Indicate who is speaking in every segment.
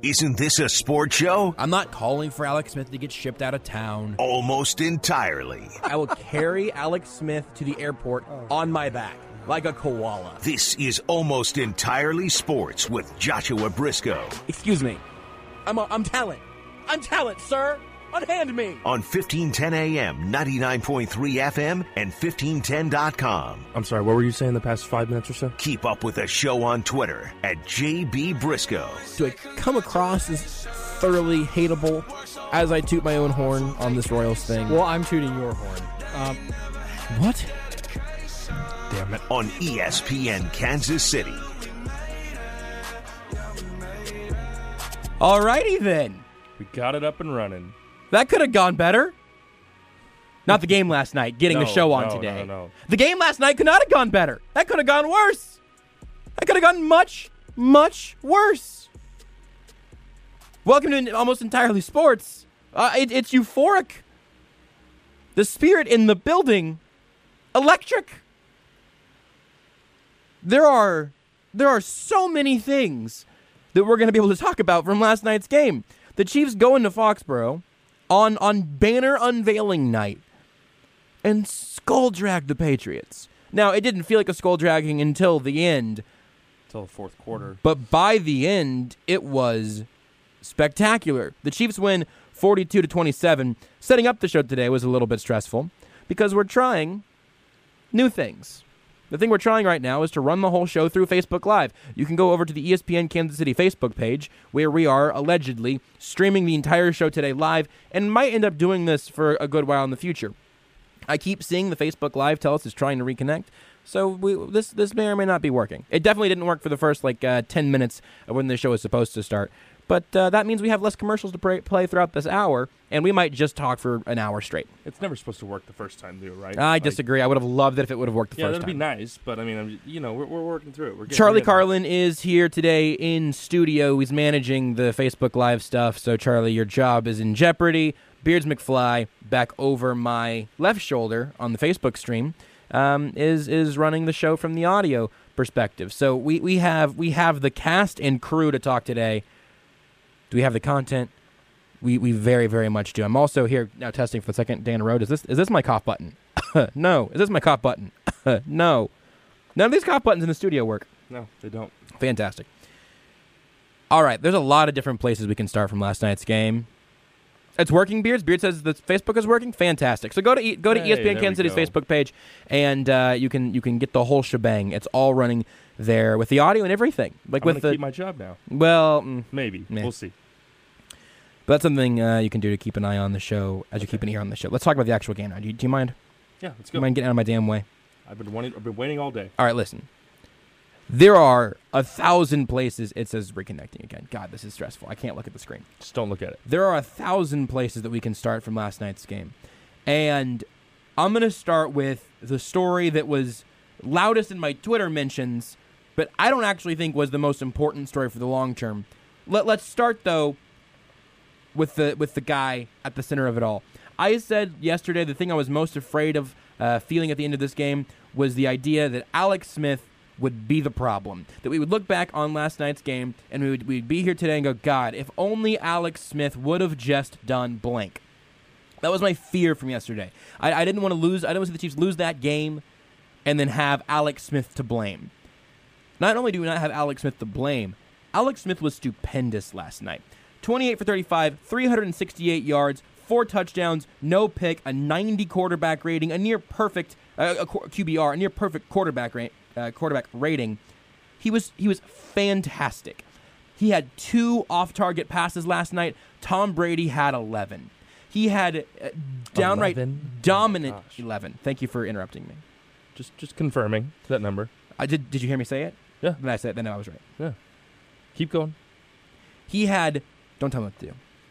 Speaker 1: Isn't this a sports show?
Speaker 2: I'm not calling for Alex Smith to get shipped out of town.
Speaker 1: Almost entirely.
Speaker 2: I will carry Alex Smith to the airport on my back, like a koala.
Speaker 1: This is Almost Entirely Sports with Joshua Briscoe.
Speaker 2: Excuse me. I'm talent. I'm talent, sir. Unhand me.
Speaker 1: On 1510 AM, 99.3 FM, and 1510.com.
Speaker 3: I'm sorry, what were you saying the past 5 minutes or so?
Speaker 1: Keep up with the show on Twitter at JB Briscoe.
Speaker 2: Do I come across as thoroughly hateable as I toot my own horn on this Royals thing?
Speaker 4: Well, I'm tooting your horn.
Speaker 2: What?
Speaker 3: Damn it.
Speaker 1: On ESPN Kansas City.
Speaker 2: Alrighty then.
Speaker 3: We got it up and running.
Speaker 2: That could have gone better. Not the game last night, getting the show on today.
Speaker 3: No.
Speaker 2: The game last night could not have gone better. That could have gone worse. That could have gone much, much worse. Welcome to Almost Entirely Sports. It's euphoric. The spirit in the building, electric. There are so many things that we're going to be able to talk about from last night's game. The Chiefs go into Foxborough on banner unveiling night and skull drag the Patriots. Now, it didn't feel like a skull dragging until the end.
Speaker 3: Until the fourth quarter.
Speaker 2: But by the end, it was spectacular. The Chiefs win 42-27. Setting up the show today was a little bit stressful because we're trying new things. The thing we're trying right now is to run the whole show through Facebook Live. You can go over to the ESPN Kansas City Facebook page, where we are allegedly streaming the entire show today live, and might end up doing this for a good while in the future. I keep seeing the Facebook Live tell us it's trying to reconnect, so this may or may not be working. It definitely didn't work for the first 10 minutes of when the show was supposed to start. But that means we have less commercials to play throughout this hour, and we might just talk for an hour straight.
Speaker 3: It's never supposed to work the first time, though, right?
Speaker 2: I disagree. I would have loved it if it would have worked the first time.
Speaker 3: Yeah, that'd be nice, but I mean, we're working through it.
Speaker 2: Charlie Carlin is here today in studio. He's managing the Facebook Live stuff, so Charlie, your job is in jeopardy. Beards McFly, back over my left shoulder on the Facebook stream, is running the show from the audio perspective. So we have the cast and crew to talk today. Do we have the content? We very, very much do. I'm also here now testing for the second day in a row. Is this my cough button? No. Is this my cough button? No. None of these cough buttons in the studio work.
Speaker 3: No, they don't.
Speaker 2: Fantastic. All right, there's a lot of different places we can start from last night's game. It's working, Beards. Beard says the Facebook is working. Fantastic. So go to ESPN Kansas City's Facebook page, and you can get the whole shebang. It's all running there with the audio and everything.
Speaker 3: I'm going to keep my job now.
Speaker 2: Well,
Speaker 3: maybe. We'll see.
Speaker 2: But that's something you can do to keep an eye on the show as you keep an ear on the show. Let's talk about the actual game now. Do you mind?
Speaker 3: Yeah, let's
Speaker 2: Do
Speaker 3: go.
Speaker 2: you mind getting out of my damn way?
Speaker 3: I've been waiting all day.
Speaker 2: All right, listen. There are 1,000 places it says reconnecting again. God, this is stressful. I can't look at the screen.
Speaker 3: Just don't look at it.
Speaker 2: There are 1,000 places that we can start from last night's game. And I'm going to start with the story that was loudest in my Twitter mentions, but I don't actually think was the most important story for the long term. Let's start, though, with the guy at the center of it all. I said yesterday the thing I was most afraid of feeling at the end of this game was the idea that Alex Smith would be the problem. That we would look back on last night's game and we'd be here today and go, God, if only Alex Smith would have just done blank. That was my fear from yesterday. I didn't want to lose. I didn't want to see the Chiefs lose that game and then have Alex Smith to blame. Not only do we not have Alex Smith to blame, Alex Smith was stupendous last night. 28 for 35, 368 yards, 4 touchdowns, no pick, a 90 quarterback rating, a near perfect QBR, a near perfect quarterback rating. He was fantastic. He had 2 off-target passes last night. Tom Brady had 11. He had downright
Speaker 3: 11?
Speaker 2: dominant 11. Thank you for interrupting me.
Speaker 3: Just confirming that number.
Speaker 2: Did you hear me say it?
Speaker 3: Yeah.
Speaker 2: Then I said. Then I was right.
Speaker 3: Yeah. Keep going.
Speaker 2: He had. Don't tell me what to do.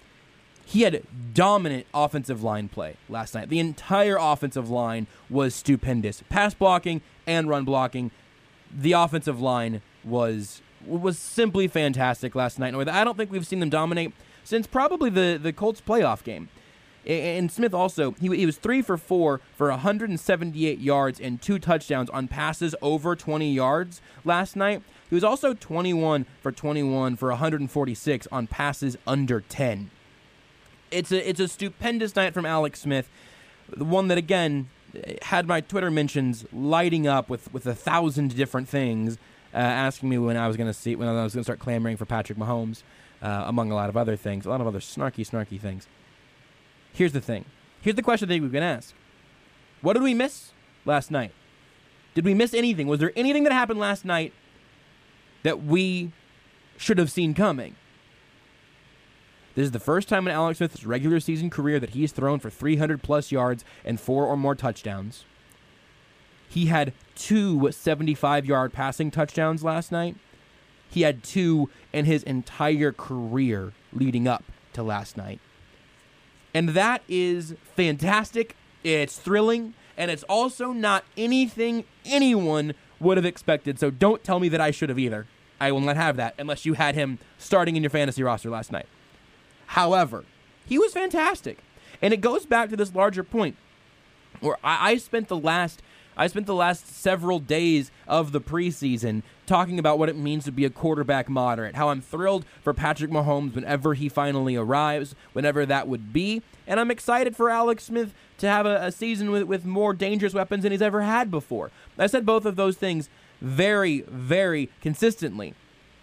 Speaker 2: He had dominant offensive line play last night. The entire offensive line was stupendous. Pass blocking and run blocking. The offensive line was simply fantastic last night. I don't think we've seen them dominate since probably the Colts playoff game. And Smith also, he was 3 for 4 for 178 yards and 2 touchdowns on passes over 20 yards last night. He was also 21 for 21 for 146 on passes under 10. It's a stupendous night from Alex Smith, the one that, again, had my Twitter mentions lighting up with 1,000 different things, asking me when I was going to start clamoring for Patrick Mahomes, among a lot of other things, a lot of other snarky things. Here's the thing. Here's the question that we've been asked. What did we miss last night? Did we miss anything? Was there anything that happened last night that we should have seen coming? This is the first time in Alex Smith's regular season career that he's thrown for 300-plus yards and 4 or more touchdowns. He had 2 75-yard passing touchdowns last night. He had 2 in his entire career leading up to last night. And that is fantastic. It's thrilling. And it's also not anything anyone would have expected. So don't tell me that I should have either. I will not have that unless you had him starting in your fantasy roster last night. However, he was fantastic. And it goes back to this larger point where I spent the last several days of the preseason talking about what it means to be a quarterback moderate, how I'm thrilled for Patrick Mahomes whenever he finally arrives, whenever that would be, and I'm excited for Alex Smith to have a season with more dangerous weapons than he's ever had before. I said both of those things very, very consistently.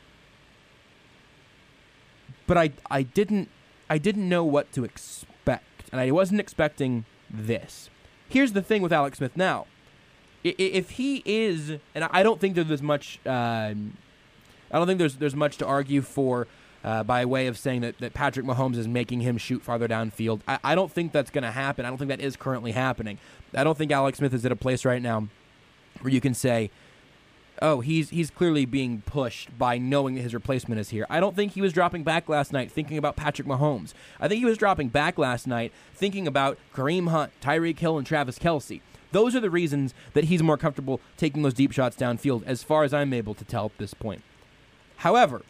Speaker 2: But I didn't know what to expect, and I wasn't expecting this. Here's the thing with Alex Smith now. If he is, and I don't think there's much, I don't think there's much to argue for by way of saying that Patrick Mahomes is making him shoot farther downfield. I don't think that's going to happen. I don't think that is currently happening. I don't think Alex Smith is at a place right now where you can say, oh, he's clearly being pushed by knowing that his replacement is here. I don't think he was dropping back last night thinking about Patrick Mahomes. I think he was dropping back last night thinking about Kareem Hunt, Tyreek Hill, and Travis Kelce. Those are the reasons that he's more comfortable taking those deep shots downfield, as far as I'm able to tell at this point. However,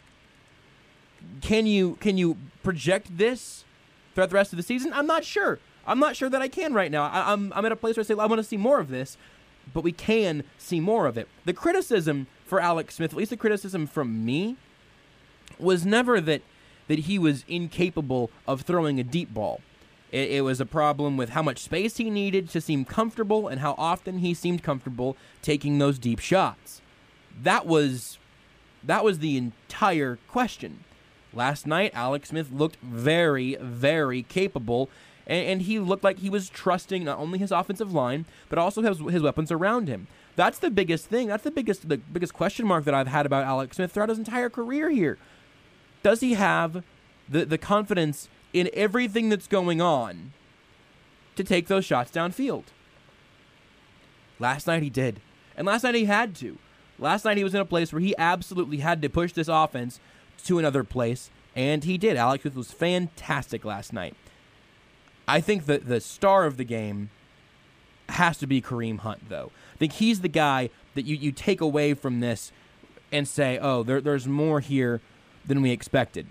Speaker 2: can you project this throughout the rest of the season? I'm not sure. I'm not sure that I can right now. I'm at a place where I say, I want to see more of this, but we can see more of it. The criticism for Alex Smith, at least the criticism from me, was never that he was incapable of throwing a deep ball. It was a problem with how much space he needed to seem comfortable and how often he seemed comfortable taking those deep shots. That was the entire question. Last night, Alex Smith looked very, very capable, and he looked like he was trusting not only his offensive line, but also his weapons around him. That's the biggest thing. That's the biggest question mark that I've had about Alex Smith throughout his entire career here. Does he have the confidence in everything that's going on to take those shots downfield? Last night he did. And last night he had to. Last night he was in a place where he absolutely had to push this offense to another place, and he did. Alex Smith was fantastic last night. I think that the star of the game has to be Kareem Hunt, though. I think he's the guy that you take away from this and say, oh, there's more here than we expected.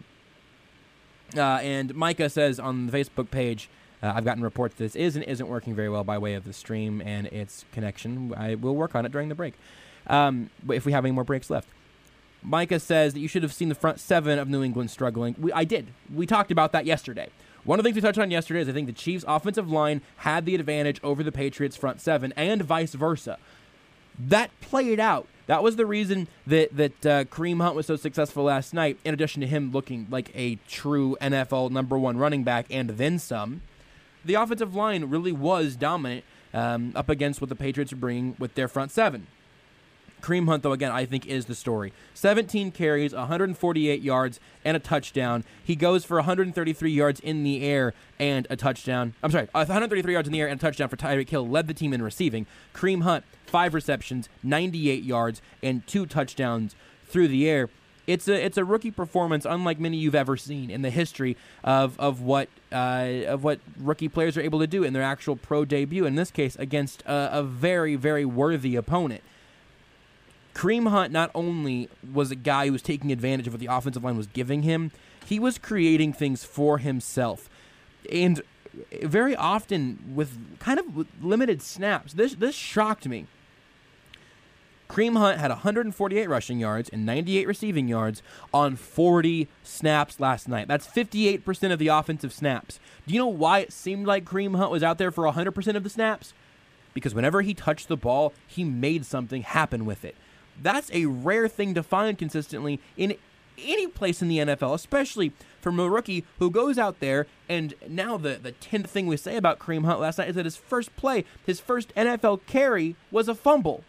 Speaker 2: And Micah says on the Facebook page, I've gotten reports that this is and isn't working very well by way of the stream and its connection. I will work on it during the break, but if we have any more breaks left. Micah says that you should have seen the front seven of New England struggling. I did. We talked about that yesterday. One of the things we touched on yesterday is I think the Chiefs' offensive line had the advantage over the Patriots' front seven, and vice versa. That played out. That was the reason that Kareem Hunt was so successful last night, in addition to him looking like a true NFL number one running back and then some. The offensive line really was dominant up against what the Patriots are bringing with their front seven. Kareem Hunt, though, again, I think is the story. 17 carries, 148 yards, and a touchdown. He goes for 133 yards in the air and a touchdown. 133 yards in the air and a touchdown for Tyreek Hill, led the team in receiving. Kareem Hunt, 5 receptions, 98 yards, and 2 touchdowns through the air. It's a rookie performance unlike many you've ever seen in the history of what rookie players are able to do in their actual pro debut, in this case against a very, very worthy opponent. Kareem Hunt not only was a guy who was taking advantage of what the offensive line was giving him, he was creating things for himself. And very often with kind of limited snaps. This shocked me. Kareem Hunt had 148 rushing yards and 98 receiving yards on 40 snaps last night. That's 58% of the offensive snaps. Do you know why it seemed like Kareem Hunt was out there for 100% of the snaps? Because whenever he touched the ball, he made something happen with it. That's a rare thing to find consistently in any place in the NFL, especially from a rookie who goes out there, and now the 10th thing we say about Kareem Hunt last night is that his first play, his first NFL carry, was a fumble.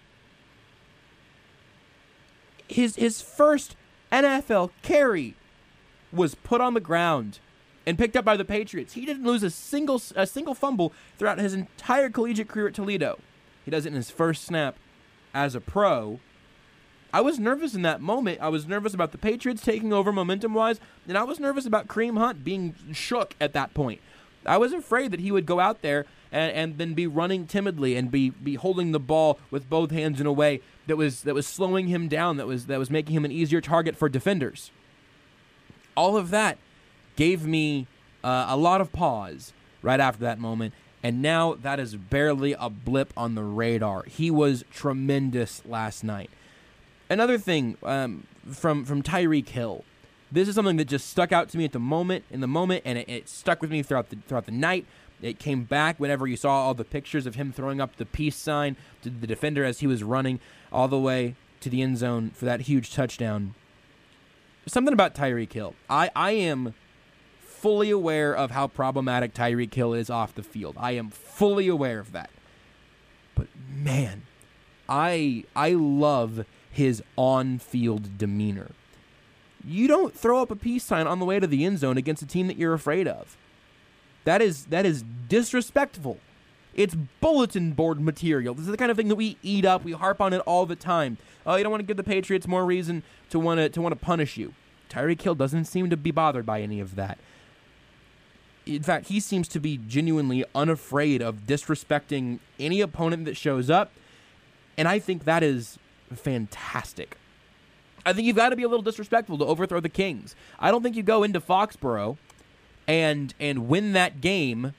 Speaker 2: His first NFL carry was put on the ground and picked up by the Patriots. He didn't lose a single fumble throughout his entire collegiate career at Toledo. He does it in his first snap as a pro. I was nervous in that moment. I was nervous about the Patriots taking over momentum-wise, and I was nervous about Kareem Hunt being shook at that point. I was afraid that he would go out there and then be running timidly and be holding the ball with both hands in a way that was slowing him down, that was making him an easier target for defenders. All of that gave me a lot of pause right after that moment, and now that is barely a blip on the radar. He was tremendous last night. Another thing from Tyreek Hill. This is something that just stuck out to me in the moment, and it stuck with me throughout the night. It came back whenever you saw all the pictures of him throwing up the peace sign to the defender as he was running all the way to the end zone for that huge touchdown. Something about Tyreek Hill. I am fully aware of how problematic Tyreek Hill is off the field. I am fully aware of that. But man, I love his on-field demeanor. You don't throw up a peace sign on the way to the end zone against a team that you're afraid of. That is disrespectful. It's bulletin board material. This is the kind of thing that we eat up. We harp on it all the time. Oh, you don't want to give the Patriots more reason to want to punish you. Tyreek Hill doesn't seem to be bothered by any of that. In fact, he seems to be genuinely unafraid of disrespecting any opponent that shows up, and I think that is fantastic. I think you've got to be a little disrespectful to overthrow the Kings. I don't think you go into Foxborough and win that game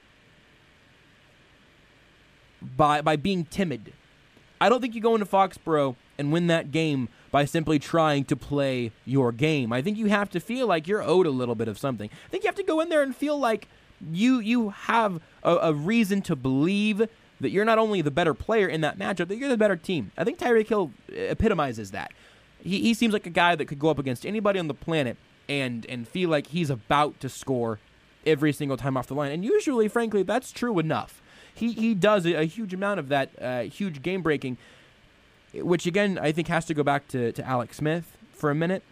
Speaker 2: by being timid. I don't think you go into Foxborough and win that game by simply trying to play your game. I think you have to feel like you're owed a little bit of something. I think you have to go in there and feel like you have a reason to believe that you're not only the better player in that matchup, that you're the better team. I think Tyreek Hill epitomizes that. He seems like a guy that could go up against anybody on the planet and feel like he's about to score every single time off the line. And usually, frankly, that's true enough. He does a huge amount of that, huge game-breaking, which, again, I think has to go back to Alex Smith for a minute.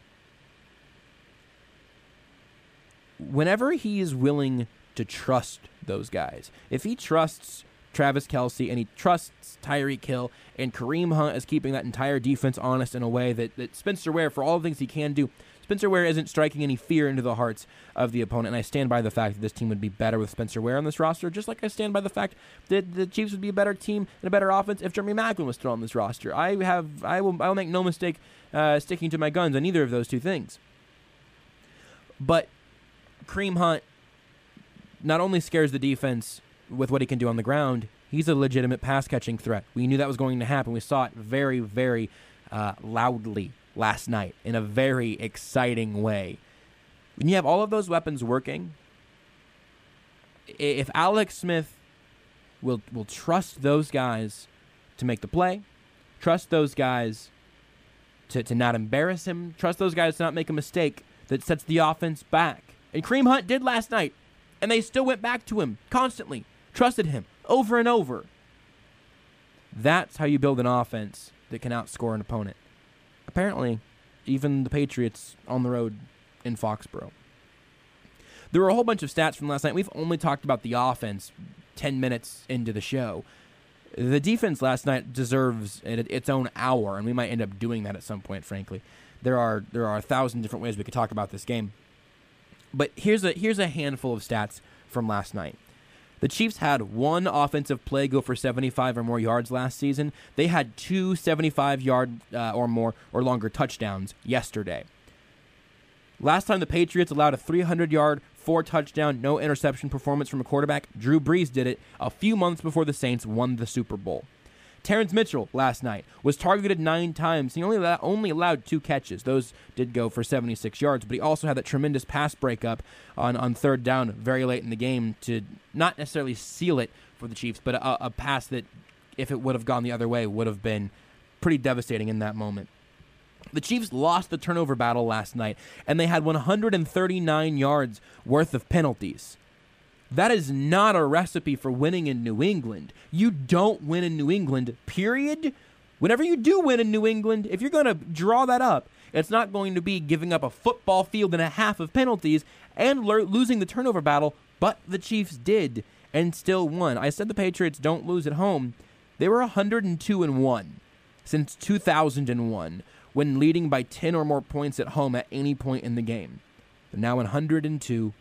Speaker 2: Whenever he is willing to trust those guys, if he trusts Travis Kelce and he trusts Tyreek Hill and Kareem Hunt is keeping that entire defense honest in a way that Spencer Ware, for all the things he can do, Spencer Ware isn't striking any fear into the hearts of the opponent, and I stand by the fact that this team would be better with Spencer Ware on this roster, just like I stand by the fact that the Chiefs would be a better team and a better offense if Jeremy Maclin was still on this roster. I will make no mistake sticking to my guns on either of those two things. But Kareem Hunt not only scares the defense with what he can do on the ground, he's a legitimate pass-catching threat. We knew that was going to happen. We saw it very, very loudly last night in a very exciting way. When you have all of those weapons working, if Alex Smith will trust those guys to make the play, trust those guys to not embarrass him, trust those guys to not make a mistake that sets the offense back. And Kareem Hunt did last night, and they still went back to him constantly, trusted him over and over. That's how you build an offense that can outscore an opponent. Apparently, even the Patriots on the road in Foxborough. There were a whole bunch of stats from last night. We've only talked about the offense 10 minutes into the show. The defense last night deserves its own hour, and we might end up doing that at some point, frankly. There are 1,000 different ways we could talk about this game. But here's a handful of stats from last night. The Chiefs had one offensive play go for 75 or more yards last season. They had 2 75-yard or more or longer touchdowns yesterday. Last time the Patriots allowed a 300-yard, 4-touchdown, no interception performance from a quarterback, Drew Brees did it a few months before the Saints won the Super Bowl. Terrence Mitchell last night was targeted 9 times. He only allowed 2 catches. Those did go for 76 yards, but he also had that tremendous pass breakup on third down very late in the game to not necessarily seal it for the Chiefs, but a pass that, if it would have gone the other way, would have been pretty devastating in that moment. The Chiefs lost the turnover battle last night, and they had 139 yards worth of penalties. That is not a recipe for winning in New England. You don't win in New England, period. Whenever you do win in New England, if you're going to draw that up, it's not going to be giving up a football field and a half of penalties and losing the turnover battle, but the Chiefs did and still won. I said the Patriots don't lose at home. They were 102-1 since 2001 when leading by 10 or more points at home at any point in the game. They're now 102-2.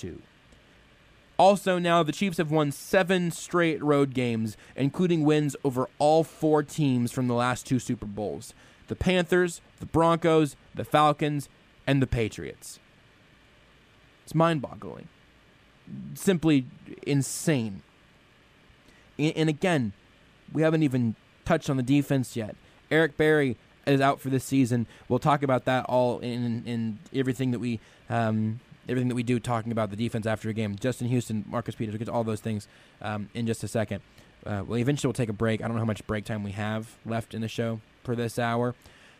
Speaker 2: Also now, the Chiefs have won 7 straight road games, including wins over all 4 teams from the last 2 Super Bowls. The Panthers, the Broncos, the Falcons, and the Patriots. It's mind-boggling. Simply insane. And again, we haven't even touched on the defense yet. Eric Berry is out for this season. We'll talk about that all in everything that we do, talking about the defense after a game. Justin Houston, Marcus Peters, we'll get to all those things in just a second. Eventually we'll take a break. I don't know how much break time we have left in the show for this hour,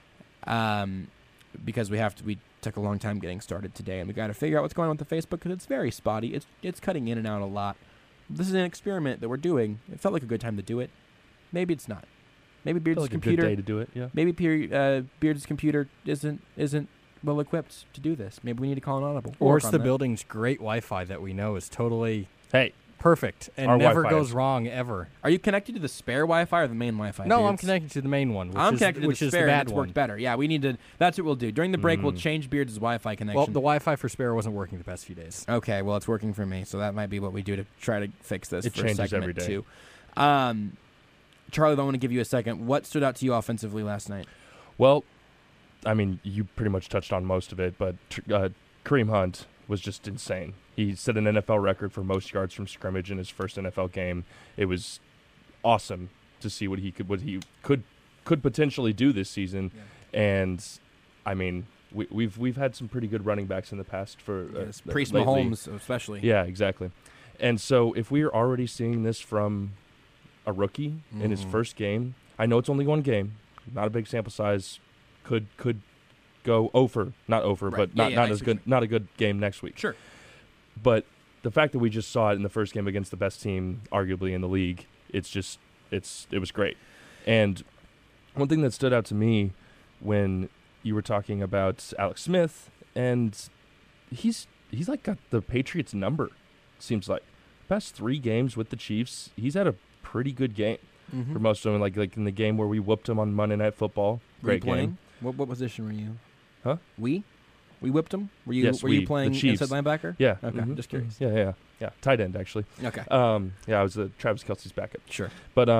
Speaker 2: because we took a long time getting started today, and we got to figure out what's going on with the Facebook because it's very spotty. It's cutting in and out a lot. This is an experiment that we're doing. It felt like a good time to do it. Maybe it's not. Maybe Beard's computer.
Speaker 3: A good day to do it. Yeah.
Speaker 2: Maybe Beard's computer isn't well equipped to do this. Maybe we need to call an audible.
Speaker 4: Or it's the building's great Wi-Fi that we know is totally perfect and
Speaker 3: our
Speaker 4: never
Speaker 3: Wi-Fi
Speaker 4: goes wrong ever.
Speaker 2: Are you connected to the spare Wi-Fi or the main Wi-Fi?
Speaker 4: No,
Speaker 2: Beards?
Speaker 4: I'm connected to the main one.
Speaker 2: I'm connected to the spare,
Speaker 4: the bad
Speaker 2: and it's
Speaker 4: one.
Speaker 2: worked better. Yeah, we need to. That's what we'll do. During the break, we'll change Beard's Wi-Fi connection.
Speaker 4: Well, the Wi-Fi for spare wasn't working the past few days.
Speaker 2: Okay, well, it's working for me, so that might be what we do to try to fix this.
Speaker 3: It
Speaker 2: for
Speaker 3: changes
Speaker 2: segment
Speaker 3: every day.
Speaker 2: 2. Charlie, I want to give you a second. What stood out to you offensively last night?
Speaker 3: Well, I mean, you pretty much touched on most of it, but Kareem Hunt was just insane. He set an NFL record for most yards from scrimmage in his first NFL game. It was awesome to see what he could potentially do this season. Yeah. And I mean, we've had some pretty good running backs in the past for
Speaker 2: Priest Mahomes especially.
Speaker 3: Yeah, exactly. And so if we are already seeing this from a rookie in his first game, I know it's only one game, not a big sample size, could go not over,
Speaker 2: right.
Speaker 3: but not as good, not a good game next week.
Speaker 2: Sure.
Speaker 3: But the fact that we just saw it in the first game against the best team, arguably in the league, it was great. And one thing that stood out to me when you were talking about Alex Smith, and he's like got the Patriots number. Seems like past 3 games with the Chiefs, he's had a pretty good game for most of them. Like in the game where we whooped him on Monday Night Football, great game.
Speaker 2: What position were you?
Speaker 3: Huh?
Speaker 2: We whipped him. Were you
Speaker 3: Yes,
Speaker 2: were you playing
Speaker 3: the Chiefs.
Speaker 2: inside linebacker?
Speaker 3: Yeah.
Speaker 2: Okay, just curious.
Speaker 3: Yeah. Tight end actually.
Speaker 2: Okay.
Speaker 3: I was Travis Kelce's backup.
Speaker 2: Sure.
Speaker 3: But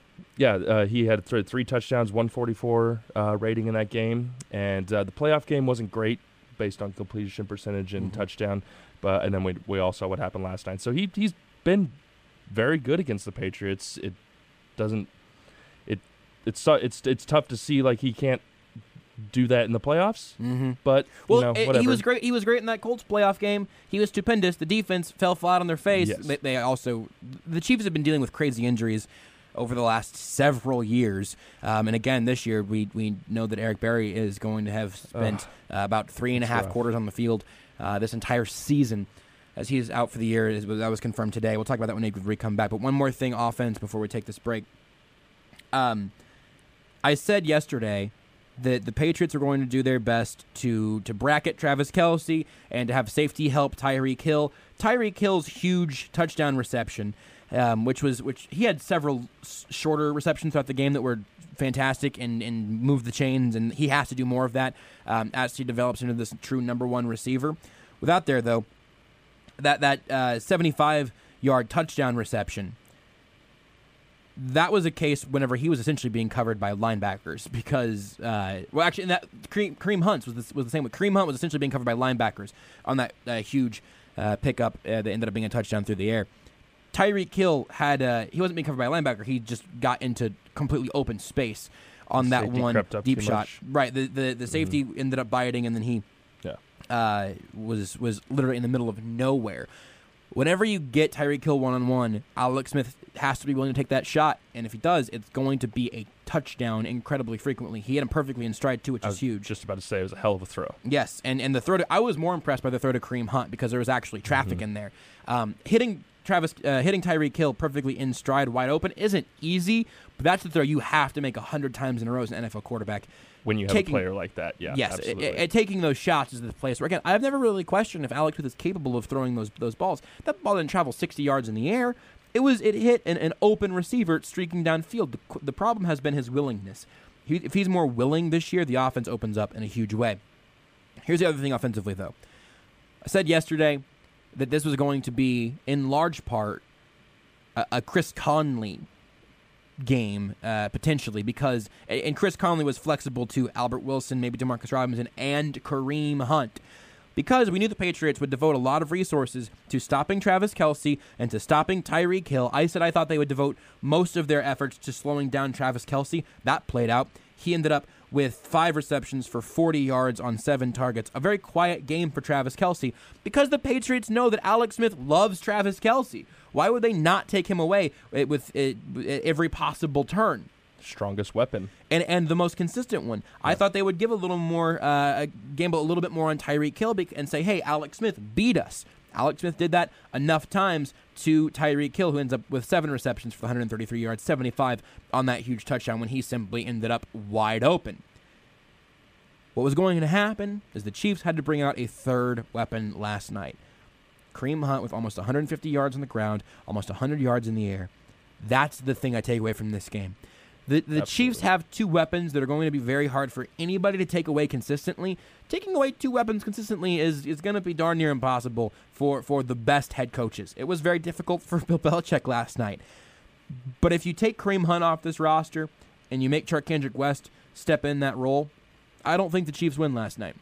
Speaker 3: he had 3 touchdowns, 144 rating in that game, and the playoff game wasn't great based on completion percentage and touchdown, and then we all saw what happened last night. So he's been very good against the Patriots. It's tough to see like he can't do that in the playoffs. But whatever.
Speaker 2: He was great. He was great in that Colts playoff game. He was stupendous. The defense fell flat on their face.
Speaker 3: Yes.
Speaker 2: The Chiefs have been dealing with crazy injuries over the last several years, and again this year we know that Eric Berry is going to have spent about 3.5 quarters on the field this entire season, as he is out for the year. That was confirmed today. We'll talk about that when we come back. But one more thing, offense, before we take this break. I said yesterday that the Patriots are going to do their best to bracket Travis Kelce and to have safety help Tyreek Hill. Tyreek Hill's huge touchdown reception, which he had several shorter receptions throughout the game that were fantastic and moved the chains, and he has to do more of that as he develops into this true number 1 receiver. Without there, though, that 75-yard touchdown reception, that was a case whenever he was essentially being covered by linebackers because, Kareem Hunt was the same way. Kareem Hunt was essentially being covered by linebackers on that huge pickup that ended up being a touchdown through the air. Tyreek Hill he wasn't being covered by a linebacker. He just got into completely open space on that one deep shot. Right, the safety ended up biting, and then he was literally in the middle of nowhere. Whenever you get Tyreek Hill one-on-one, Alex Smith has to be willing to take that shot, and if he does, it's going to be a touchdown incredibly frequently. He hit him perfectly in stride, too, which is huge.
Speaker 3: Just about to say, it was a hell of a throw.
Speaker 2: Yes, and the throw I was more impressed by the throw to Kareem Hunt because there was actually traffic in there. Hitting Tyreek Hill perfectly in stride, wide open, isn't easy, but that's the throw you have to make 100 times in a row as an NFL quarterback.
Speaker 3: When you have a player like that,
Speaker 2: yes,
Speaker 3: absolutely.
Speaker 2: Taking those shots is the place where, again, I've never really questioned if Alex Smith is capable of throwing those balls. That ball didn't travel 60 yards in the air. It hit an open receiver streaking downfield. The problem has been his willingness. If he's more willing this year, the offense opens up in a huge way. Here's the other thing offensively, though. I said yesterday that this was going to be, in large part, a Chris Conley game, potentially, because and Chris Conley was flexible to Albert Wilson, maybe Demarcus Robinson, and Kareem Hunt, because we knew the Patriots would devote a lot of resources to stopping Travis Kelce and to stopping Tyreek Hill. I said I thought they would devote most of their efforts to slowing down Travis Kelce. That played out. He ended up with 5 receptions for 40 yards on 7 targets. A very quiet game for Travis Kelce because the Patriots know that Alex Smith loves Travis Kelce. Why would they not take him away with every possible turn?
Speaker 3: Strongest weapon.
Speaker 2: And the most consistent one. Yeah. I thought they would give a little more, gamble a little bit more on Tyreek Hill and say, hey, Alex Smith, beat us. Alex Smith did that enough times to Tyreek Hill, who ends up with 7 receptions for 133 yards, 75 on that huge touchdown when he simply ended up wide open. What was going to happen is the Chiefs had to bring out a third weapon last night. Kareem Hunt with almost 150 yards on the ground, almost 100 yards in the air. That's the thing I take away from this game. The Chiefs have 2 weapons that are going to be very hard for anybody to take away consistently. Taking away 2 weapons consistently is going to be darn near impossible for the best head coaches. It was very difficult for Bill Belichick last night. But if you take Kareem Hunt off this roster and you make Charcandrick West step in that role, I don't think the Chiefs win last night.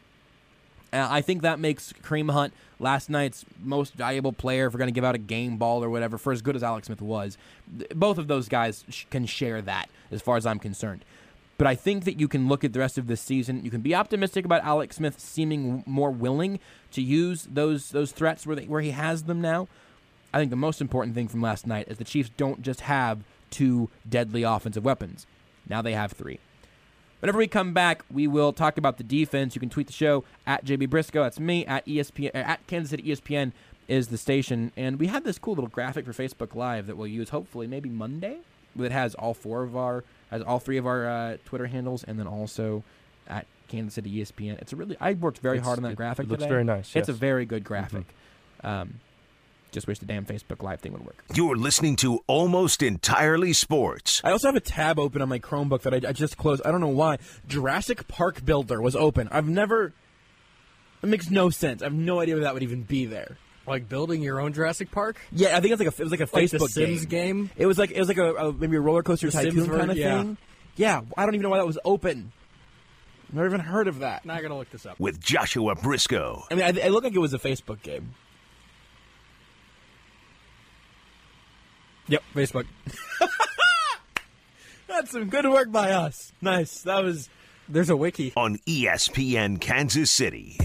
Speaker 2: I think that makes Kareem Hunt last night's most valuable player, if we're going to give out a game ball or whatever, for as good as Alex Smith was. Both of those guys can share that, as far as I'm concerned. But I think that you can look at the rest of this season. You can be optimistic about Alex Smith seeming more willing to use those threats where he has them now. I think the most important thing from last night is the Chiefs don't just have 2 deadly offensive weapons. Now they have 3. Whenever we come back, we will talk about the defense. You can tweet the show at JB Briscoe. That's me. At ESPN, at Kansas City ESPN is the station. And we have this cool little graphic for Facebook Live that we'll use hopefully maybe Monday. That has all 3 of our Twitter handles, and then also at Kansas City ESPN. I worked very hard on that graphic.
Speaker 3: It looks
Speaker 2: today.
Speaker 3: very nice.
Speaker 2: It's a very good graphic. Just wish the damn Facebook Live thing would work.
Speaker 1: You're listening to Almost Entirely Sports.
Speaker 5: I also have a tab open on my Chromebook that I just closed. I don't know why. Jurassic Park Builder was open. It makes no sense. I have no idea why that would even be there.
Speaker 4: Like building your own Jurassic Park?
Speaker 5: Yeah, I think it was like a Facebook
Speaker 4: the Sims game.
Speaker 5: It was like maybe a roller coaster tycoon kind of thing. Yeah, I don't even know why that was open. Never even heard of that.
Speaker 4: Now I gotta look this up.
Speaker 1: With Joshua Briscoe.
Speaker 5: I mean, it looked like it was a Facebook game.
Speaker 4: Yep, Facebook.
Speaker 5: That's some good work by us. Nice.
Speaker 4: There's a wiki.
Speaker 1: On ESPN Kansas City.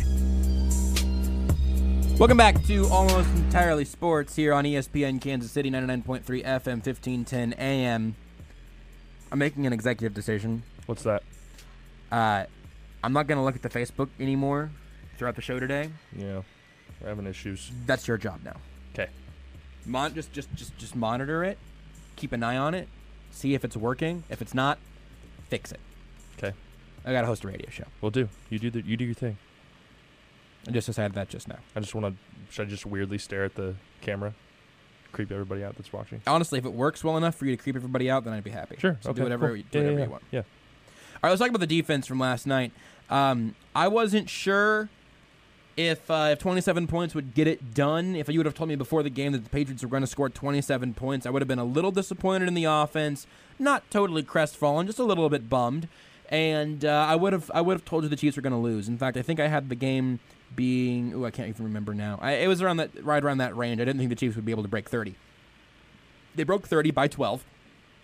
Speaker 2: Welcome back to Almost Entirely Sports here on ESPN Kansas City, 99.3 FM, 1510 AM. I'm making an executive decision.
Speaker 3: What's that?
Speaker 2: I'm not going to look at the Facebook anymore throughout the show today.
Speaker 3: Yeah, we're having issues.
Speaker 2: That's your job now.
Speaker 3: Okay.
Speaker 2: Just monitor it. Keep an eye on it. See if it's working. If it's not, fix it.
Speaker 3: Okay.
Speaker 2: I got to host a radio show.
Speaker 3: Will do. You do your thing.
Speaker 2: I just decided that just now.
Speaker 3: Should I just weirdly stare at the camera? Creep everybody out that's watching?
Speaker 2: Honestly, if it works well enough for you to creep everybody out, then I'd be happy.
Speaker 3: Sure.
Speaker 2: So
Speaker 3: okay,
Speaker 2: do whatever,
Speaker 3: cool.
Speaker 2: do whatever you want.
Speaker 3: Yeah.
Speaker 2: All right, let's talk about the defense from last night. I wasn't sure if 27 points would get it done. If you would have told me before the game that the Patriots were going to score 27 points, I would have been a little disappointed in the offense. Not totally crestfallen, just a little bit bummed. And I would have told you the Chiefs were going to lose. In fact, I think I had the game being, I can't even remember now. It was right around that range. I didn't think the Chiefs would be able to break 30. They broke 30 by 12.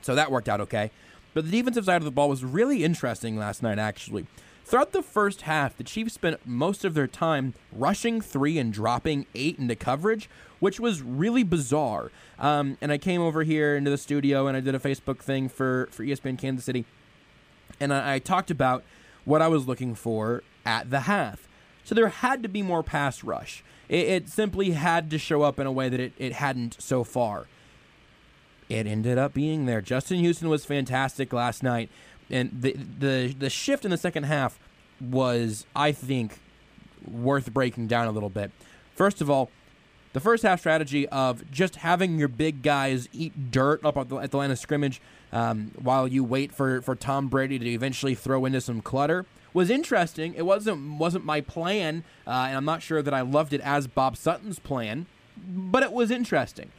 Speaker 2: So that worked out okay. But the defensive side of the ball was really interesting last night, actually. Throughout the first half, the Chiefs spent most of their time rushing 3 and dropping 8 into coverage, which was really bizarre. And I came over here into the studio and I did a Facebook thing for ESPN Kansas City. And I talked about what I was looking for at the half. So there had to be more pass rush. It simply had to show up in a way that it hadn't so far. It ended up being there. Justin Houston was fantastic last night. And the shift in the second half was, I think, worth breaking down a little bit. First of all, the first half strategy of just having your big guys eat dirt up at the line of scrimmage while you wait for Tom Brady to eventually throw into some clutter was interesting. It wasn't my plan, and I'm not sure that I loved it as Bob Sutton's plan, but it was interesting.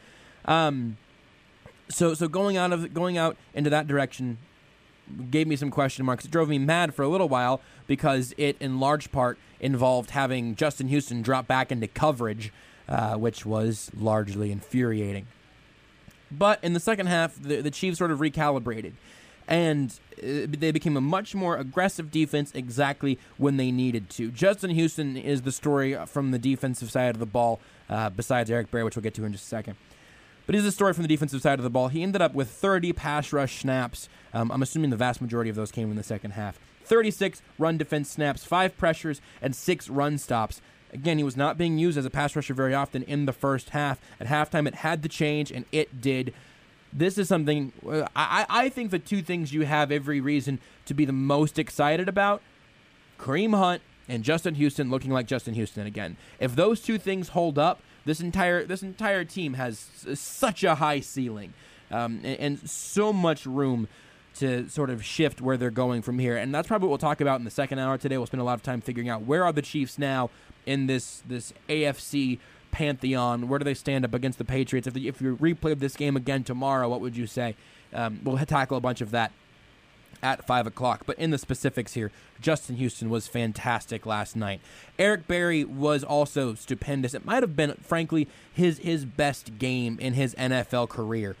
Speaker 2: So going out into that direction gave me some question marks. It drove me mad for a little while because it, in large part, involved having Justin Houston drop back into coverage, which was largely infuriating. But in the second half, the Chiefs sort of recalibrated, and they became a much more aggressive defense exactly when they needed to. Justin Houston is the story from the defensive side of the ball, besides Eric Berry, which we'll get to in just a second. But here's the story from the defensive side of the ball. He ended up with 30 pass rush snaps. I'm assuming the vast majority of those came in the second half. 36 run defense snaps, 5 pressures, and 6 run stops. Again, he was not being used as a pass rusher very often in the first half. At halftime, it had to change, and it did. This is something, I think the two things you have every reason to be the most excited about, Kareem Hunt and Justin Houston looking like Justin Houston again. If those two things hold up, this entire team has such a high ceiling and so much room to sort of shift where they're going from here. And that's probably what we'll talk about in the second hour today. We'll spend a lot of time figuring out where are the Chiefs now in this AFC pantheon. Where do they stand up against the Patriots? If you replayed this game again tomorrow, what would you say? We'll tackle a bunch of that at 5 o'clock. But in the specifics here, Justin Houston was fantastic last night. Eric Berry was also stupendous. It might have been, frankly, his best game in his NFL career.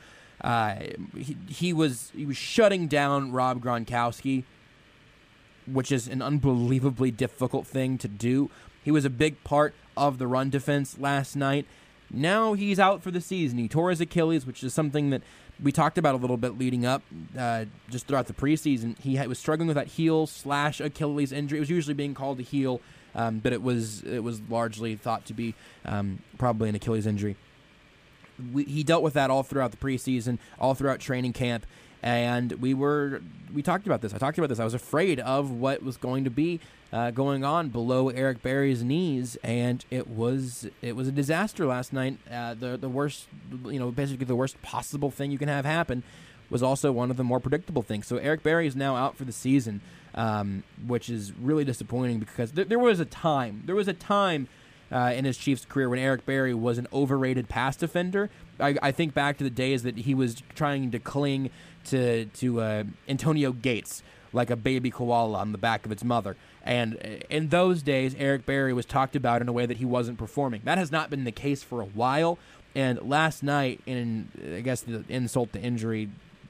Speaker 2: He was shutting down Rob Gronkowski, which is an unbelievably difficult thing to do. He was a big part of the run defense last night. Now he's out for the season. He tore his Achilles, which is something that we talked about a little bit leading up just throughout the preseason. He was struggling with that heel/Achilles injury. It was usually being called a heel, but it was largely thought to be probably an Achilles injury. He dealt with that all throughout the preseason, all throughout training camp, and we talked about this. I talked about this. I was afraid of what was going to be going on below Eric Berry's knees, and it was a disaster last night. The worst, basically the worst possible thing you can have happen was also one of the more predictable things. So Eric Berry is now out for the season, which is really disappointing because there was a time in his Chiefs career when Eric Berry was an overrated pass defender. I think back to the days that he was trying to cling to Antonio Gates like a baby koala on the back of its mother. And in those days, Eric Berry was talked about in a way that he wasn't performing. That has not been the case for a while. And last night, in I guess the insult to injury,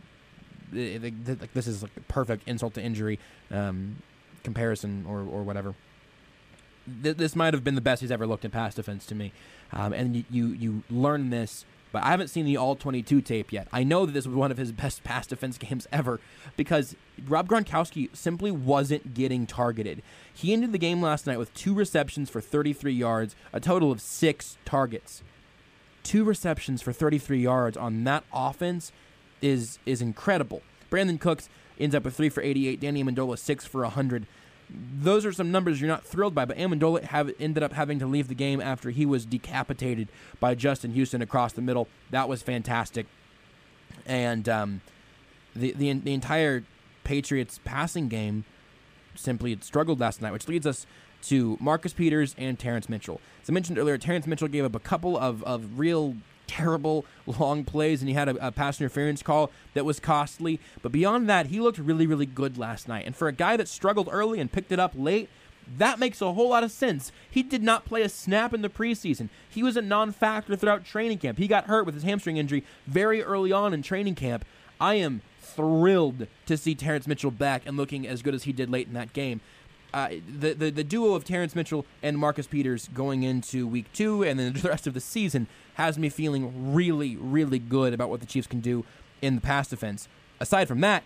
Speaker 2: this is like a perfect insult to injury comparison or whatever. This might have been the best he's ever looked in pass defense to me. And you learn this, but I haven't seen the All-22 tape yet. I know that this was one of his best pass defense games ever because Rob Gronkowski simply wasn't getting targeted. He ended the game last night with 2 receptions for 33 yards, a total of 6 targets. 2 receptions for 33 yards on that offense is incredible. Brandon Cooks ends up with 3 for 88. Danny Amendola 6 for 100. Those are some numbers you're not thrilled by, but Amendola ended up having to leave the game after he was decapitated by Justin Houston across the middle. That was fantastic. And the entire Patriots passing game simply struggled last night, which leads us to Marcus Peters and Terrence Mitchell. As I mentioned earlier, Terrence Mitchell gave up a couple of real terrible long plays, and he had a pass interference call that was costly. But beyond that, he looked really, really good last night. And for a guy that struggled early and picked it up late, that makes a whole lot of sense. He did not play a snap in the preseason. He was a non-factor throughout training camp. He got hurt with his hamstring injury very early on in training camp. I am thrilled to see Terrence Mitchell back and looking as good as he did late in that game. The duo of Terrence Mitchell and Marcus Peters going into week 2 and then the rest of the season has me feeling really, really good about what the Chiefs can do in the pass defense. Aside from that,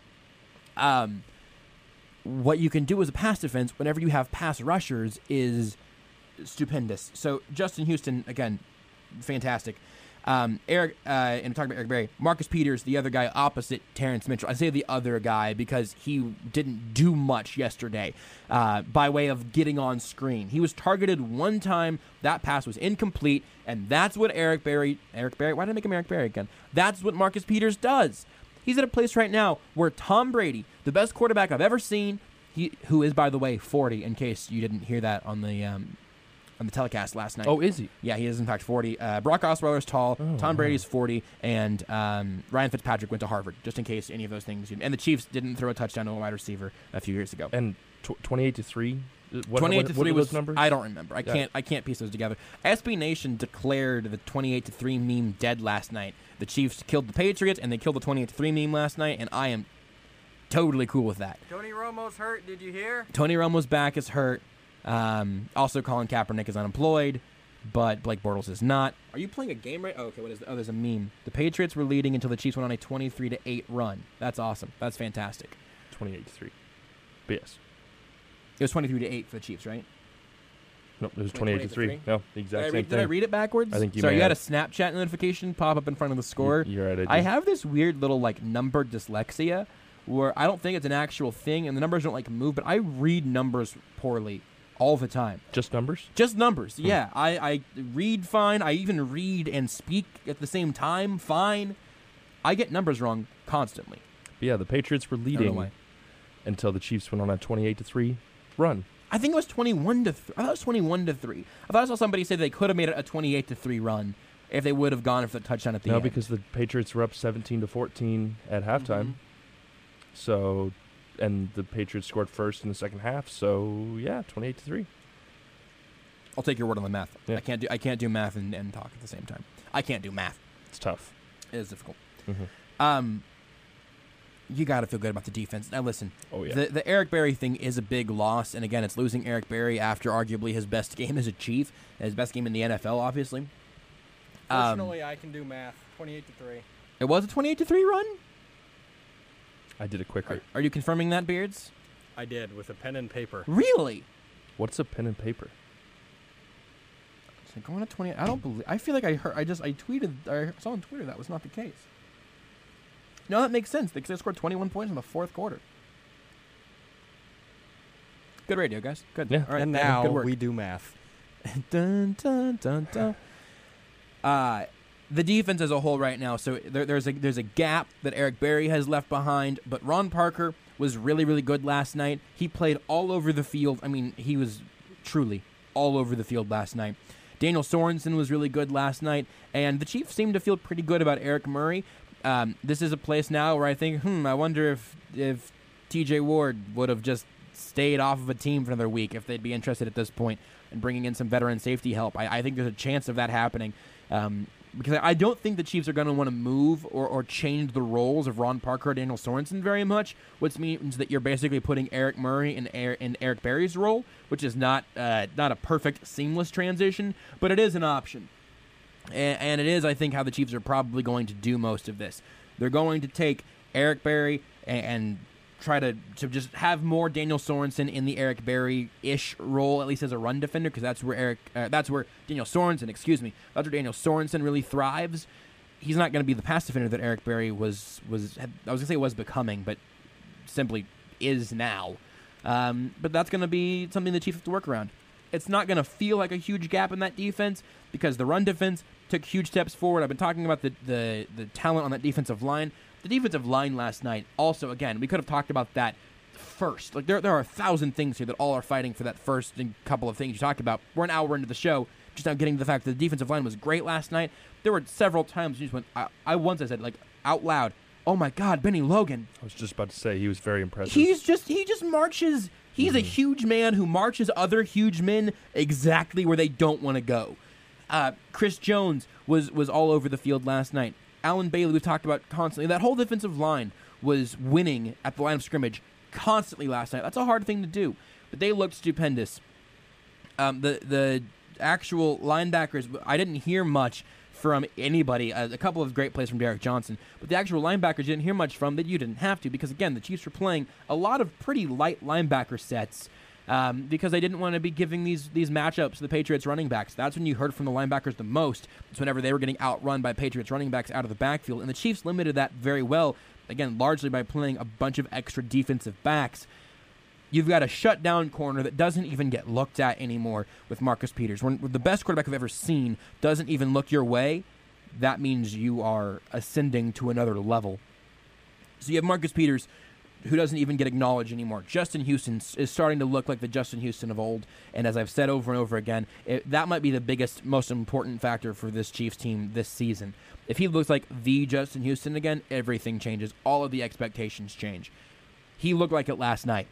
Speaker 2: what you can do as a pass defense whenever you have pass rushers is stupendous. So Justin Houston, again, fantastic. Eric, and I'm talking about Eric Berry, Marcus Peters, the other guy opposite Terrence Mitchell. I say the other guy because he didn't do much yesterday by way of getting on screen. He was targeted one time. That pass was incomplete, and that's what Eric Berry, why did I make him Eric Berry again? That's what Marcus Peters does. He's at a place right now where Tom Brady, the best quarterback I've ever seen, who is, by the way, 40, in case you didn't hear that on the telecast last night.
Speaker 3: Oh, is he?
Speaker 2: Yeah, he is in fact 40. Brock Osweiler's tall. Tom Brady's 40, and Ryan Fitzpatrick went to Harvard. Just in case any of those things. And the Chiefs didn't throw a touchdown to a wide receiver a few years ago.
Speaker 3: And 28-3.
Speaker 2: 28-3 was
Speaker 3: those numbers?
Speaker 2: I don't remember. I can't piece those together. SB Nation declared the 28-3 meme dead last night. The Chiefs killed the Patriots, and they killed the 28-3 meme last night, and I am totally cool with that.
Speaker 4: Tony Romo's hurt. Did you hear?
Speaker 2: Tony Romo's back is hurt. Also, Colin Kaepernick is unemployed, but Blake Bortles is not. Are you playing a game right? Oh, okay, what is there's a meme. The Patriots were leading until the Chiefs went on a 23-8 run. That's awesome. That's fantastic.
Speaker 3: 28-3. But yes.
Speaker 2: It was 23-8 for the Chiefs, right?
Speaker 3: No, it was 28-3. No, the exact same thing.
Speaker 2: Did I read it backwards?
Speaker 3: I think you
Speaker 2: Sorry,
Speaker 3: may
Speaker 2: you had a
Speaker 3: have.
Speaker 2: Snapchat notification pop up in front of the score.
Speaker 3: You're right,
Speaker 2: I have this weird little number dyslexia where I don't think it's an actual thing, and the numbers don't move, but I read numbers poorly all the time.
Speaker 3: Just numbers?
Speaker 2: Just numbers, yeah. I read fine. I even read and speak at the same time fine. I get numbers wrong constantly.
Speaker 3: But yeah, the Patriots were leading until the Chiefs went on a 28-3 run.
Speaker 2: I think it was 21-3. I thought it was 21-3. I thought I saw somebody say they could have made it a 28-3 run if they would have gone for the touchdown at the end.
Speaker 3: No, because the Patriots were up 17-14 at halftime.
Speaker 2: Mm-hmm.
Speaker 3: So, and the Patriots scored first in the second half. So yeah, 28-3.
Speaker 2: I'll take your word on the math.
Speaker 3: Yeah.
Speaker 2: I can't do math and talk at the same time. I can't do math.
Speaker 3: It's tough.
Speaker 2: It is difficult.
Speaker 3: Mm-hmm.
Speaker 2: You got to feel good about the defense. Now listen,
Speaker 3: oh yeah,
Speaker 2: the Eric Berry thing is a big loss, and again, it's losing Eric Berry after arguably his best game as a Chief, his best game in the NFL, obviously.
Speaker 4: Fortunately, I can do math. 28-3.
Speaker 2: It was a 28-3 run?
Speaker 3: I did it quicker.
Speaker 2: Are you confirming that, Beards?
Speaker 4: I did, with a pen and paper.
Speaker 2: Really?
Speaker 3: What's a pen and paper?
Speaker 2: It's going to 20. I don't believe. I feel like I tweeted. I saw on Twitter that was not the case. No, that makes sense because they scored 21 points in the fourth quarter. Good radio, guys. Good.
Speaker 3: Yeah.
Speaker 2: All right.
Speaker 4: And now we do math.
Speaker 2: Dun, dun, dun, dun. The defense as a whole right now, so there's a gap that Eric Berry has left behind, but Ron Parker was really, really good last night. He played all over the field. I mean, he was truly all over the field last night. Daniel Sorensen was really good last night, and the Chiefs seem to feel pretty good about Eric Murray. This is a place now where I think, I wonder if T.J. Ward would have just stayed off of a team for another week, if they'd be interested at this point in bringing in some veteran safety help. I think there's a chance of that happening. Because I don't think the Chiefs are going to want to move or change the roles of Ron Parker or Daniel Sorensen very much, which means that you're basically putting Eric Murray in Eric Berry's role, which is not a perfect, seamless transition, but it is an option. And it is, I think, how the Chiefs are probably going to do most of this. They're going to take Eric Berry and try to just have more Daniel Sorensen in the Eric Berry-ish role, at least as a run defender, because that's where Daniel Sorensen really thrives. He's not going to be the pass defender that Eric Berry was becoming, but simply is now. But that's going to be something the Chiefs have to work around. It's not going to feel like a huge gap in that defense because the run defense took huge steps forward. I've been talking about the talent on that defensive line. The defensive line last night, also, again, we could have talked about that first. There are 1,000 things here that all are fighting for that first couple of things you talked about. We're an hour into the show, just now getting to the fact that the defensive line was great last night. There were several times you just went, I said, out loud, oh my God, Benny Logan.
Speaker 3: I was just about to say, he was very impressive.
Speaker 2: He just marches. He's a huge man who marches other huge men exactly where they don't want to go. Chris Jones was all over the field last night. Alan Bailey, we've talked about constantly. That whole defensive line was winning at the line of scrimmage constantly last night. That's a hard thing to do, but they looked stupendous. The actual linebackers, I didn't hear much from anybody. A couple of great plays from Derek Johnson, but the actual linebackers you didn't hear much from that you didn't have to, because again, the Chiefs were playing a lot of pretty light linebacker sets because they didn't want to be giving these matchups to the Patriots running backs. That's when you heard from the linebackers the most. It's whenever they were getting outrun by Patriots running backs out of the backfield, and the Chiefs limited that very well, again, largely by playing a bunch of extra defensive backs. You've got a shutdown corner that doesn't even get looked at anymore with Marcus Peters. When the best quarterback I've ever seen doesn't even look your way, that means you are ascending to another level. So you have Marcus Peters, who doesn't even get acknowledged anymore. Justin Houston is starting to look like the Justin Houston of old, and as I've said over and over again, that might be the biggest, most important factor for this Chiefs team this season. If he looks like the Justin Houston again, everything changes. All of the expectations change. He looked like it last night.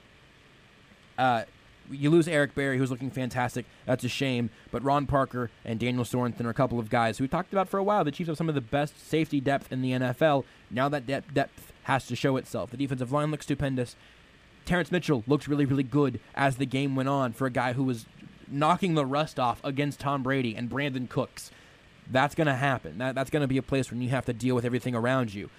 Speaker 2: You lose Eric Berry, who's looking fantastic. That's a shame. But Ron Parker and Daniel Sorensen are a couple of guys who we talked about for a while. The Chiefs have some of the best safety depth in the NFL. Now that depth has to show itself. The defensive line looks stupendous. Terrence Mitchell looked really, really good as the game went on for a guy who was knocking the rust off against Tom Brady and Brandon Cooks. That's going to happen. That's going to be a place when you have to deal with everything around you.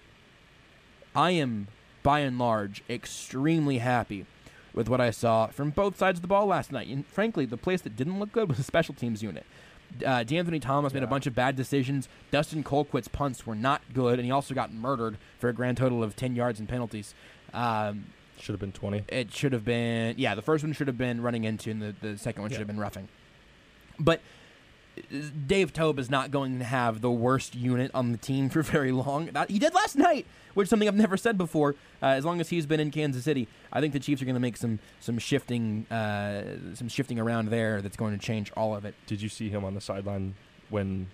Speaker 2: I am, by and large, extremely happy with what I saw from both sides of the ball last night. And frankly, the place that didn't look good was the special teams unit. D'Anthony Thomas made a bunch of bad decisions. Dustin Colquitt's punts were not good, and he also got murdered for a grand total of 10 yards in penalties.
Speaker 3: Should have been 20.
Speaker 2: It should have been, the first one should have been running into, and the second one should have been roughing. But Dave Toub is not going to have the worst unit on the team for very long. He did last night, which is something I've never said before. As long as he's been in Kansas City, I think the Chiefs are going to make some shifting around there that's going to change all of it.
Speaker 3: Did you see him on the sideline when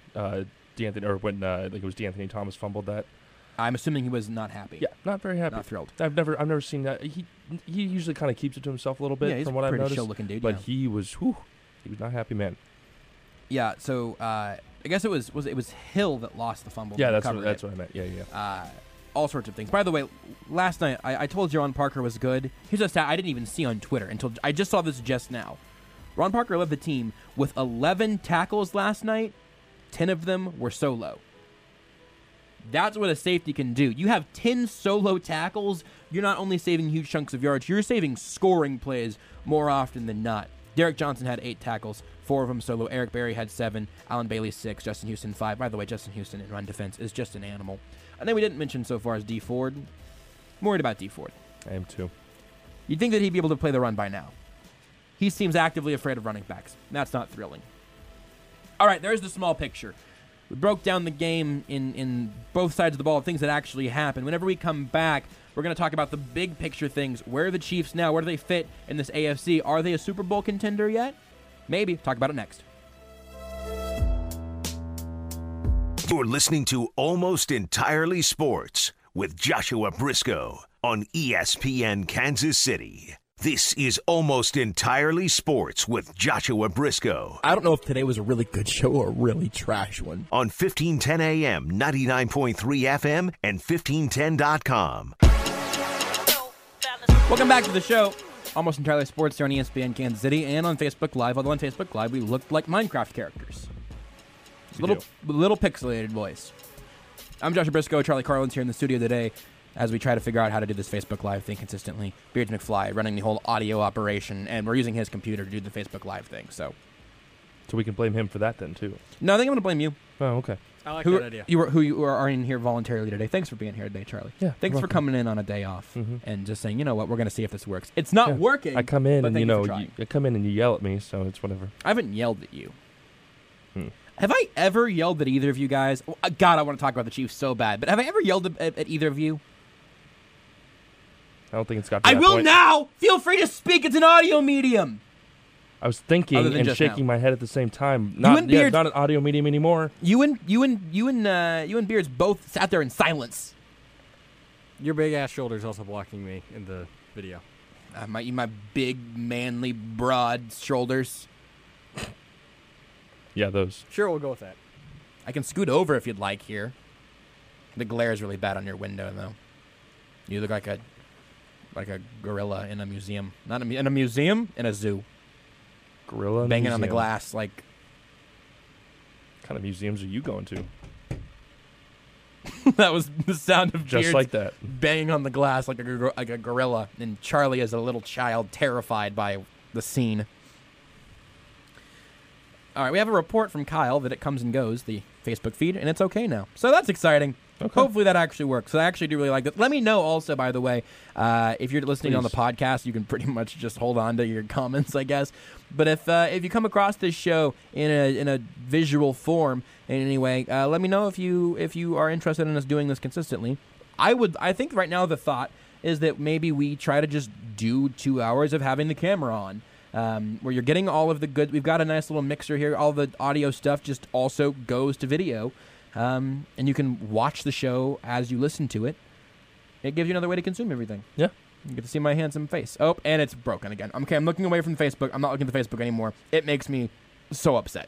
Speaker 3: D'Anthony Thomas fumbled that?
Speaker 2: I'm assuming he was not happy.
Speaker 3: Yeah, not very happy.
Speaker 2: Not thrilled.
Speaker 3: I've never seen that. He usually kind of keeps it to himself a little bit, from what I've noticed.
Speaker 2: He's a pretty chill-looking dude.
Speaker 3: But he was not happy, man.
Speaker 2: Yeah, so I guess it was Hill that lost the fumble.
Speaker 3: Yeah, that's what I meant. Yeah.
Speaker 2: All sorts of things. By the way, last night I told you Ron Parker was good. Here's a stat I didn't even see on Twitter until I just saw this just now. Ron Parker led the team with 11 tackles last night. 10 of them were solo. That's what a safety can do. You have 10 solo tackles, you're not only saving huge chunks of yards, you're saving scoring plays more often than not. Derek Johnson had 8 tackles, 4 of them solo. Eric Berry had 7, Alan Bailey 6, Justin Houston 5. By the way, Justin Houston in run defense is just an animal. And then we didn't mention so far as D Ford. I'm worried about D Ford.
Speaker 3: I am too.
Speaker 2: You'd think that he'd be able to play the run by now. He seems actively afraid of running backs. That's not thrilling. All right, there's the small picture. We broke down the game in both sides of the ball, things that actually happened. Whenever we come back, we're going to talk about the big picture things. Where are the Chiefs now? Where do they fit in this AFC? Are they a Super Bowl contender yet? Maybe. Talk about it next.
Speaker 1: You're listening to Almost Entirely Sports with Joshua Briscoe on ESPN Kansas City. This is Almost Entirely Sports with Joshua Briscoe.
Speaker 5: I don't know if today was a really good show or a really trash one.
Speaker 1: On 1510 AM, 99.3 FM, and 1510.com.
Speaker 2: Welcome back to the show. Almost Entirely Sports here on ESPN Kansas City and on Facebook Live. Although on Facebook Live, we looked like Minecraft characters. Little pixelated voice. I'm Joshua Briscoe. Charlie Carlin's here in the studio today as we try to figure out how to do this Facebook Live thing consistently. Beards McFly running the whole audio operation, and we're using his computer to do the Facebook Live thing. So
Speaker 3: we can blame him for that then, too.
Speaker 2: No, I think I'm going to blame you.
Speaker 3: Oh, okay.
Speaker 4: I like that idea.
Speaker 2: Who you are in here voluntarily today. Thanks for being here today, Charlie.
Speaker 3: Yeah.
Speaker 2: Thanks for coming in on a day off and just saying, you know what, we're going to see if this works. It's not working.
Speaker 3: I come in and
Speaker 2: I
Speaker 3: come in and you yell at me, so it's whatever.
Speaker 2: I haven't yelled at you. Have I ever yelled at either of you guys? God, I want to talk about the Chiefs so bad, but have I ever yelled at either of you?
Speaker 3: I don't think it's got to
Speaker 2: I
Speaker 3: that
Speaker 2: will
Speaker 3: point.
Speaker 2: now! Feel free to speak. It's an audio medium.
Speaker 3: I was thinking and shaking my head at the same time. Not an audio medium anymore. You and
Speaker 2: Beards both sat there in silence.
Speaker 4: Your big ass shoulders also blocking me in the video.
Speaker 2: My big, manly, broad shoulders.
Speaker 3: Yeah, those.
Speaker 4: Sure, we'll go with that.
Speaker 2: I can scoot over if you'd like here. The glare is really bad on your window, though. You look like a gorilla in a museum. Not in a museum, in a zoo.
Speaker 3: Gorilla in
Speaker 2: banging
Speaker 3: museum.
Speaker 2: On the glass like.
Speaker 3: What kind of museums are you going to?
Speaker 2: That was the sound of
Speaker 3: just
Speaker 2: Beards
Speaker 3: like that,
Speaker 2: banging on the glass like a gorilla, and Charlie as a little child, terrified by the scene. All right, we have a report from Kyle that it comes and goes, the Facebook feed, and it's okay now. So that's exciting. Okay. Hopefully that actually works. So I actually do really like that. Let me know also, by the way, if you're listening on the podcast, you can pretty much just hold on to your comments, I guess. But if you come across this show in a visual form in any way, let me know if you are interested in us doing this consistently. I think right now the thought is that maybe we try to just do 2 hours of having the camera on. Where you're getting all of the good. We've got a nice little mixer here. All the audio stuff just also goes to video, and you can watch the show as you listen to it. It gives you another way to consume everything.
Speaker 3: Yeah,
Speaker 2: you get to see my handsome face. Oh, and it's broken again. Okay, I'm looking away from Facebook. I'm not looking at the Facebook anymore. It makes me so upset.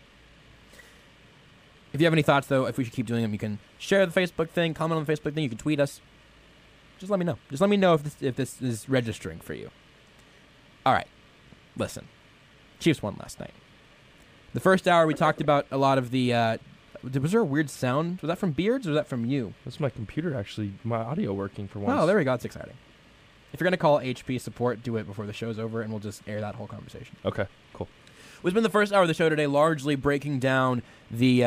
Speaker 2: If you have any thoughts, though, if we should keep doing them, you can share the Facebook thing, comment on the Facebook thing. You can tweet us. Just let me know. Just let me know if this is registering for you. All right. Listen, Chiefs won last night. The first hour, we talked about a lot of the... was there a weird sound? Was that from Beards or was that from you?
Speaker 3: That's my computer, actually. My audio working for once.
Speaker 2: Oh, there we go. That's exciting. If you're going to call HP support, do it before the show's over, and we'll just air that whole conversation.
Speaker 3: Okay, cool.
Speaker 2: We spent the first hour of the show today largely breaking down the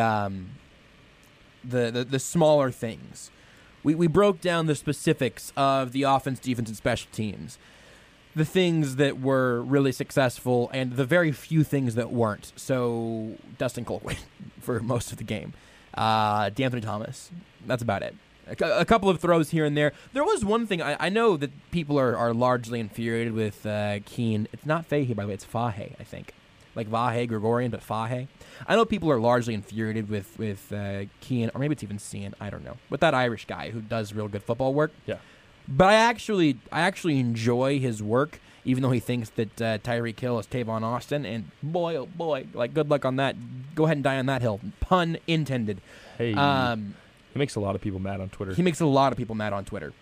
Speaker 2: smaller things. We broke down the specifics of the offense, defense, and special teams. The things that were really successful and the very few things that weren't. So, Dustin Colquitt for most of the game. D'Anthony Thomas. That's about it. A couple of throws here and there. There was one thing. I know that people are largely infuriated with Keen. It's not Fahey, by the way. It's Fahe, I think. Like Vahe, Gregorian, but Fahe. I know people are largely infuriated with Keen, or maybe it's even Cian. I don't know. With that Irish guy who does real good football work.
Speaker 3: Yeah.
Speaker 2: But I actually enjoy his work, even though he thinks that Tyreek Hill is Tavon Austin. And boy, oh boy, like good luck on that. Go ahead and die on that hill. Pun intended.
Speaker 3: Hey, he makes a lot of people mad on Twitter.
Speaker 2: He makes a lot of people mad on Twitter.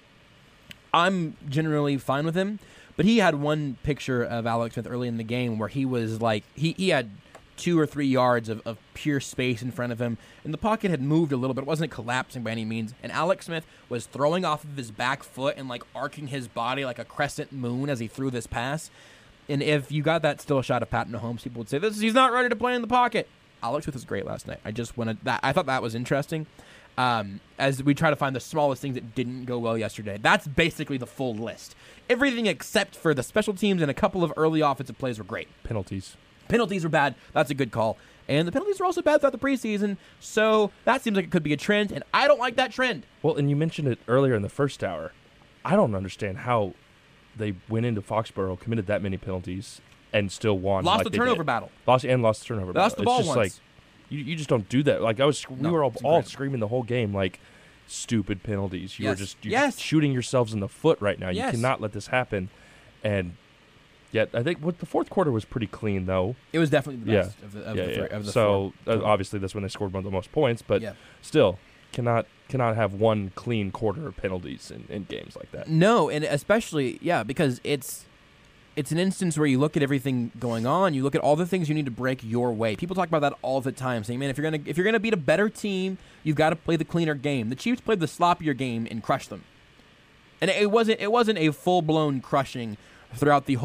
Speaker 2: I'm generally fine with him, but he had one picture of Alex Smith early in the game where he was like, he had 2 or 3 yards of pure space in front of him, and the pocket had moved a little bit. It wasn't collapsing by any means, and Alex Smith was throwing off of his back foot and like arcing his body like a crescent moon as he threw this pass. And if you got that still shot of Pat Mahomes, people would say, he's not ready to play in the pocket. Alex Smith was great last night. I thought that was interesting. As we try to find the smallest things that didn't go well yesterday. That's basically the full list. Everything except for the special teams and a couple of early offensive plays were great. Penalties were bad. That's a good call. And the penalties were also bad throughout the preseason, so that seems like it could be a trend, and I don't like that trend.
Speaker 3: Well, and you mentioned it earlier in the first hour. I don't understand how they went into Foxborough, committed that many penalties, and still won.
Speaker 2: Lost the turnover battle.
Speaker 3: Lost the turnover battle.
Speaker 2: Lost the ball
Speaker 3: it's just
Speaker 2: once.
Speaker 3: Like, you just don't do that. Like we were all screaming the whole game, like, stupid penalties. You're shooting yourselves in the foot right now.
Speaker 2: Yes.
Speaker 3: You cannot let this happen. And yet, I think the fourth quarter was pretty clean, though.
Speaker 2: It was definitely the best of the
Speaker 3: So
Speaker 2: four.
Speaker 3: Obviously that's when they scored one of the most points, but still cannot have one clean quarter of penalties in games like that.
Speaker 2: No, and especially because it's an instance where you look at everything going on, you look at all the things you need to break your way. People talk about that all the time, saying, "Man, if you're gonna beat a better team, you've got to play the cleaner game." The Chiefs played the sloppier game and crushed them, and it wasn't a full-blown crushing throughout the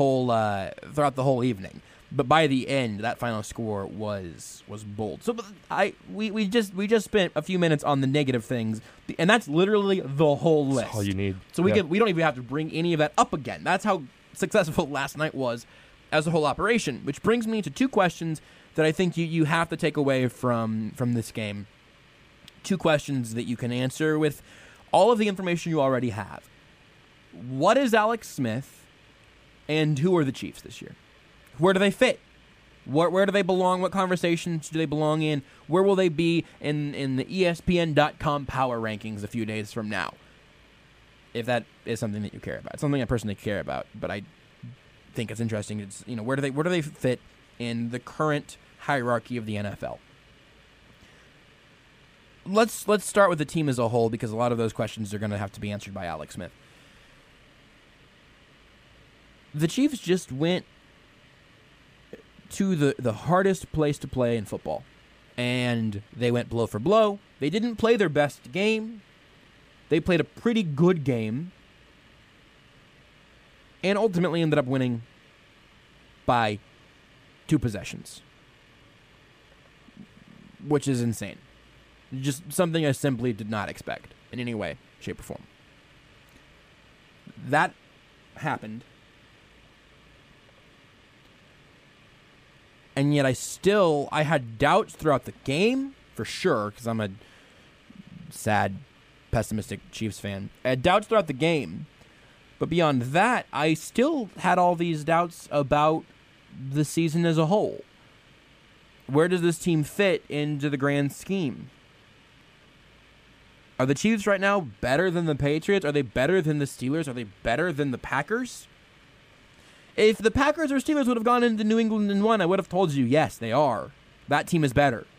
Speaker 2: whole evening. But by the end, that final score was bold. So we just spent a few minutes on the negative things, and that's literally the whole list.
Speaker 3: That's all you need.
Speaker 2: So we don't even have to bring any of that up again. That's how successful last night was as a whole operation, which brings me to 2 questions that I think you have to take away from this game. 2 questions that you can answer with all of the information you already have. What is Alex Smith, and who are the Chiefs this year? Where do they fit? Where do they belong? What conversations do they belong in? Where will they be in the ESPN.com power rankings a few days from now? If that is something that you care about. It's something I personally care about, but I think it's interesting. It's, where do they fit in the current hierarchy of the NFL? let's start with the team as a whole, because a lot of those questions are going to have to be answered by Alex Smith. The Chiefs just went to the hardest place to play in football, and they went blow for blow. They didn't play their best game. They played a pretty good game, and ultimately ended up winning by 2 possessions, which is insane. Just something I simply did not expect in any way, shape, or form. That happened. And yet I had doubts throughout the game, for sure, because I'm a sad, pessimistic Chiefs fan. I had doubts throughout the game. But beyond that, I still had all these doubts about the season as a whole. Where does this team fit into the grand scheme? Are the Chiefs right now better than the Patriots? Are they better than the Steelers? Are they better than the Packers? If the Packers or Steelers would have gone into New England and won, I would have told you, yes, they are. That team is better.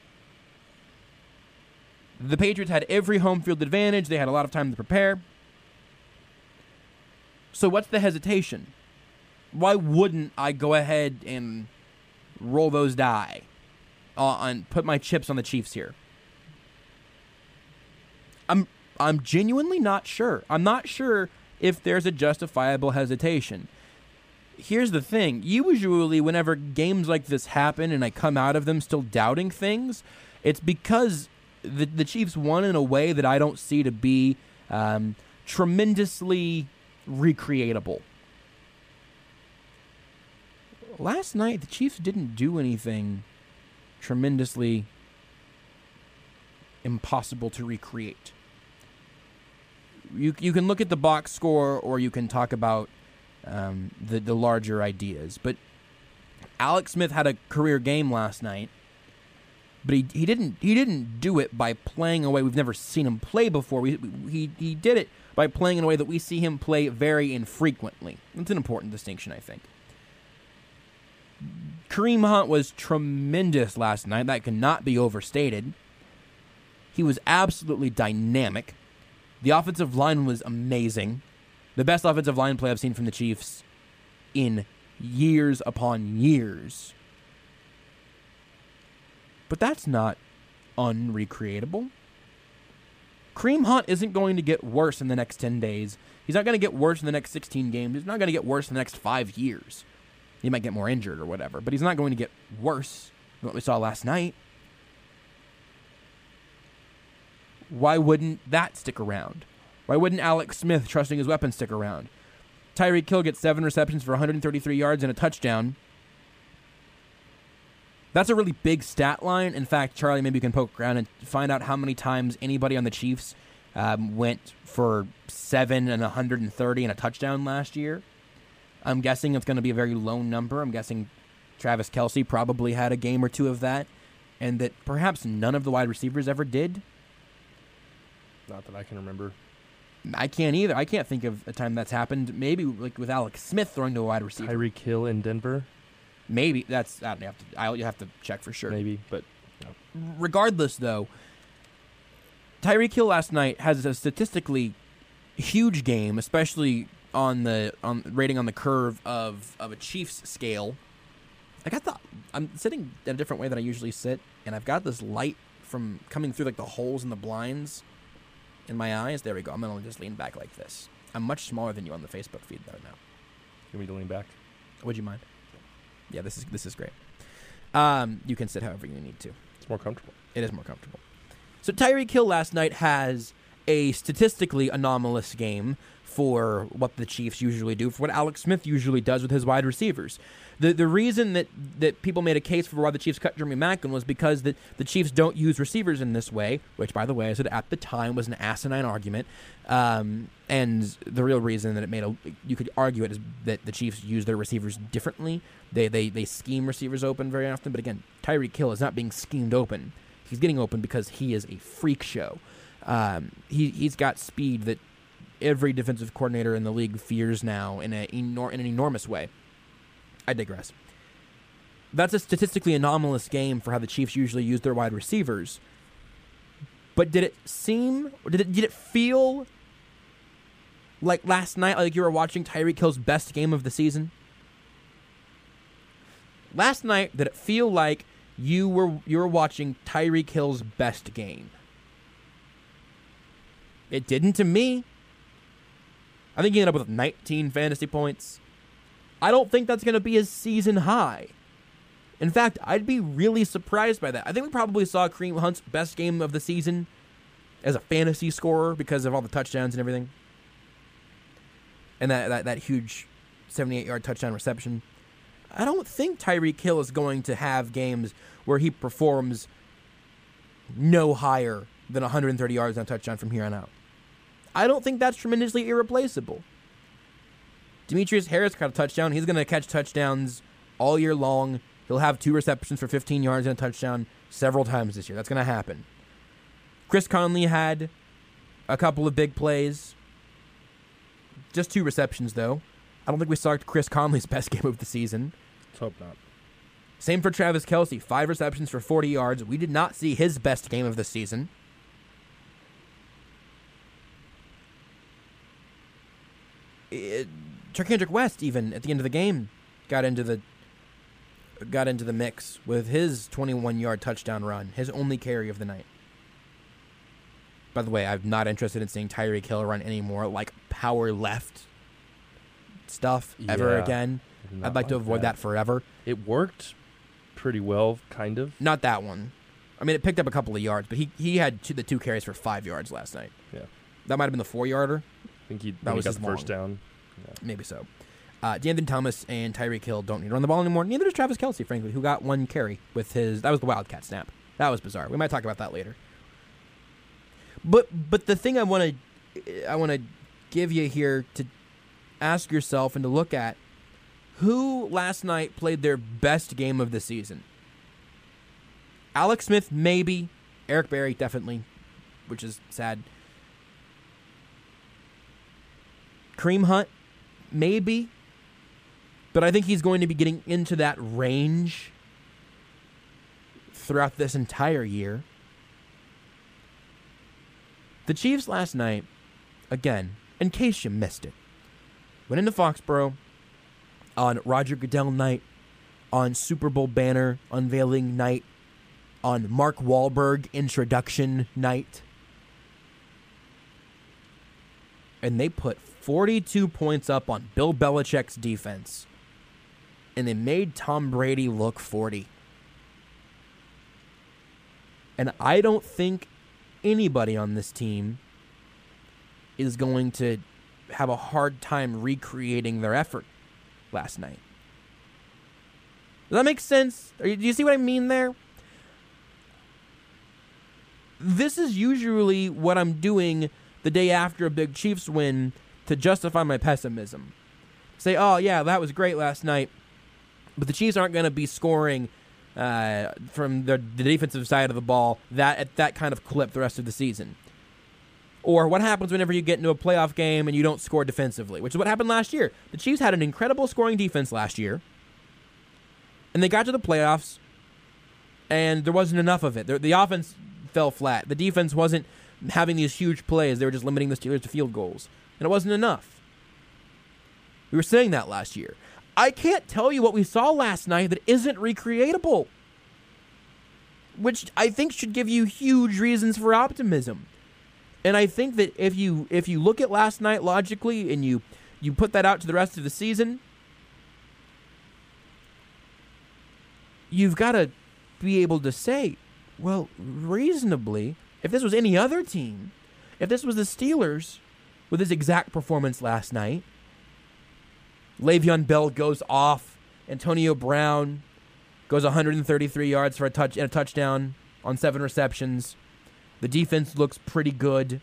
Speaker 2: The Patriots had every home field advantage. They had a lot of time to prepare. So what's the hesitation? Why wouldn't I go ahead and roll those die and put my chips on the Chiefs here? I'm genuinely not sure. I'm not sure if there's a justifiable hesitation. Here's the thing. Usually whenever games like this happen and I come out of them still doubting things, it's because the Chiefs won in a way that I don't see to be tremendously recreatable. Last night, the Chiefs didn't do anything tremendously impossible to recreate. You can look at the box score, or you can talk about the larger ideas. But Alex Smith had a career game last night, but he didn't do it by playing a way we've never seen him play before. He did it by playing in a way that we see him play very infrequently. That's an important distinction, I think. Kareem Hunt was tremendous last night. That cannot be overstated. He was absolutely dynamic. The offensive line was amazing. The best offensive line play I've seen from the Chiefs in years upon years. But that's not unrecreatable. Kareem Hunt isn't going to get worse in the next 10 days. He's not going to get worse in the next 16 games. He's not going to get worse in the next 5 years. He might get more injured or whatever, but he's not going to get worse than what we saw last night. Why wouldn't that stick around? Why wouldn't Alex Smith, trusting his weapon, stick around? Tyreek Hill gets 7 receptions for 133 yards and a touchdown. That's a really big stat line. In fact, Charlie, maybe you can poke around and find out how many times anybody on the Chiefs went for 7 and 130 and a touchdown last year. I'm guessing it's going to be a very low number. I'm guessing Travis Kelce probably had a game or two of that, and that perhaps none of the wide receivers ever did.
Speaker 3: Not that I can remember.
Speaker 2: I can't either. I can't think of a time that's happened. Maybe like with Alex Smith throwing to a wide receiver.
Speaker 3: Tyreek Hill in Denver.
Speaker 2: Maybe that's. You have to check for sure.
Speaker 3: Maybe, but no.
Speaker 2: Regardless, though, Tyreek Hill last night has a statistically huge game, especially on rating on the curve of a Chiefs scale. I'm sitting in a different way than I usually sit, and I've got this light from coming through like the holes in the blinds in my eyes. There we go. I'm gonna just lean back like this. I'm much smaller than you on the Facebook feed though now.
Speaker 3: You want me to lean back?
Speaker 2: Would you mind? Yeah, this is great. You can sit however you need to.
Speaker 3: It's more comfortable.
Speaker 2: It is more comfortable. So Tyreek Hill last night has a statistically anomalous game for what the Chiefs usually do, for what Alex Smith usually does with his wide receivers. The reason that people made a case for why the Chiefs cut Jeremy Maclin was because the Chiefs don't use receivers in this way, which, by the way, I said at the time was an asinine argument. And the real reason that you could argue it is that the Chiefs use their receivers differently. They scheme receivers open very often, but again, Tyreek Hill is not being schemed open. He's getting open because he is a freak show. He's got speed that every defensive coordinator in the league fears now in an enormous way. I digress. That's a statistically anomalous game for how the Chiefs usually use their wide receivers. But did it feel like last night, like you were watching Tyreek Hill's best game of the season? Last night, did it feel like you were watching Tyreek Hill's best game? It didn't to me. I think he ended up with 19 fantasy points. I don't think that's going to be his season high. In fact, I'd be really surprised by that. I think we probably saw Kareem Hunt's best game of the season as a fantasy scorer because of all the touchdowns and everything. And that huge 78-yard touchdown reception. I don't think Tyreek Hill is going to have games where he performs no higher than 130 yards on a touchdown from here on out. I don't think that's tremendously irreplaceable. Demetrius Harris caught a touchdown. He's going to catch touchdowns all year long. He'll have 2 receptions for 15 yards and a touchdown several times this year. That's going to happen. Chris Conley had a couple of big plays. Just 2 receptions, though. I don't think we saw Chris Conley's best game of the season.
Speaker 3: Let's hope not.
Speaker 2: Same for Travis Kelce. 5 receptions for 40 yards. We did not see his best game of the season. Charkandrick West, even at the end of the game, got into the mix with his 21-yard touchdown run, his only carry of the night. By the way, I'm not interested in seeing Tyreek Hill run any more like power left stuff ever again. I'd like to avoid that forever.
Speaker 3: It worked pretty well, kind of.
Speaker 2: Not that one. I mean, it picked up a couple of yards, but he had the 2 carries for 5 yards last night.
Speaker 3: Yeah,
Speaker 2: that might have been the 4-yarder.
Speaker 3: I think he got the first down. Yeah.
Speaker 2: Maybe so. DeAnthony Thomas and Tyreek Hill don't need to run the ball anymore. Neither does Travis Kelce, frankly, who got 1 carry with his... That was the Wildcat snap. That was bizarre. We might talk about that later. But the thing I want to give you here to ask yourself and to look at, who last night played their best game of the season? Alex Smith, maybe. Eric Berry, definitely, which is sad. Kareem Hunt, maybe. But I think he's going to be getting into that range throughout this entire year. The Chiefs last night, again, in case you missed it, went into Foxborough on Roger Goodell night, on Super Bowl banner unveiling night, on Mark Wahlberg introduction night. And they put 42 points up on Bill Belichick's defense. And they made Tom Brady look 40. And I don't think anybody on this team is going to have a hard time recreating their effort last night. Does that make sense? Do you see what I mean there? This is usually what I'm doing the day after a big Chiefs win to justify my pessimism. Say, oh, yeah, that was great last night, but the Chiefs aren't going to be scoring from the defensive side of the ball at that kind of clip the rest of the season. Or what happens whenever you get into a playoff game and you don't score defensively, which is what happened last year. The Chiefs had an incredible scoring defense last year, and they got to the playoffs, and there wasn't enough of it. The offense fell flat. The defense wasn't having these huge plays. They were just limiting the Steelers to field goals, and it wasn't enough. We were saying that last year. I can't tell you what we saw last night that isn't recreatable, which I think should give you huge reasons for optimism. And I think that if you look at last night logically and you put that out to the rest of the season, you've got to be able to say, well, reasonably, if this was any other team, if this was the Steelers with his exact performance last night, Le'Veon Bell goes off, Antonio Brown goes 133 yards for a touchdown on 7 receptions. The defense looks pretty good.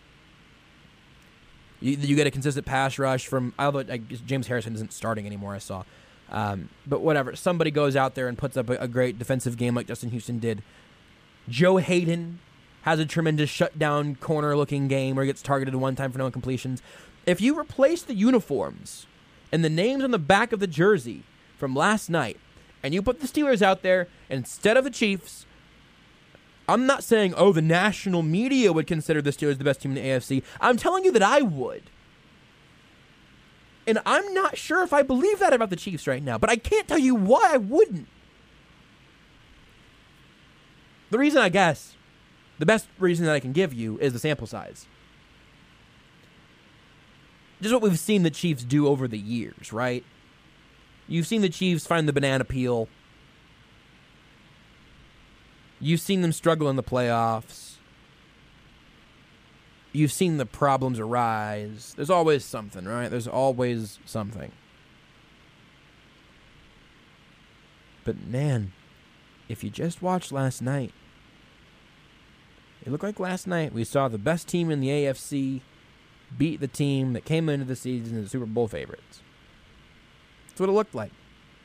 Speaker 2: You get a consistent pass rush from, although James Harrison isn't starting anymore, I saw. But whatever. Somebody goes out there and puts up a great defensive game like Justin Houston did. Joe Hayden has a tremendous shutdown corner-looking game where he gets targeted one time for no incompletions. If you replace the uniforms and the names on the back of the jersey from last night, and you put the Steelers out there instead of the Chiefs, I'm not saying, the national media would consider the Steelers the best team in the AFC. I'm telling you that I would. And I'm not sure if I believe that about the Chiefs right now, but I can't tell you why I wouldn't. The reason, I guess, the best reason that I can give you is the sample size. Just what we've seen the Chiefs do over the years, right? You've seen the Chiefs find the banana peel. You've seen them struggle in the playoffs. You've seen the problems arise. There's always something, right? There's always something. But man, if you just watched last night, it looked like last night we saw the best team in the AFC beat the team that came into the season as the Super Bowl favorites. That's what it looked like.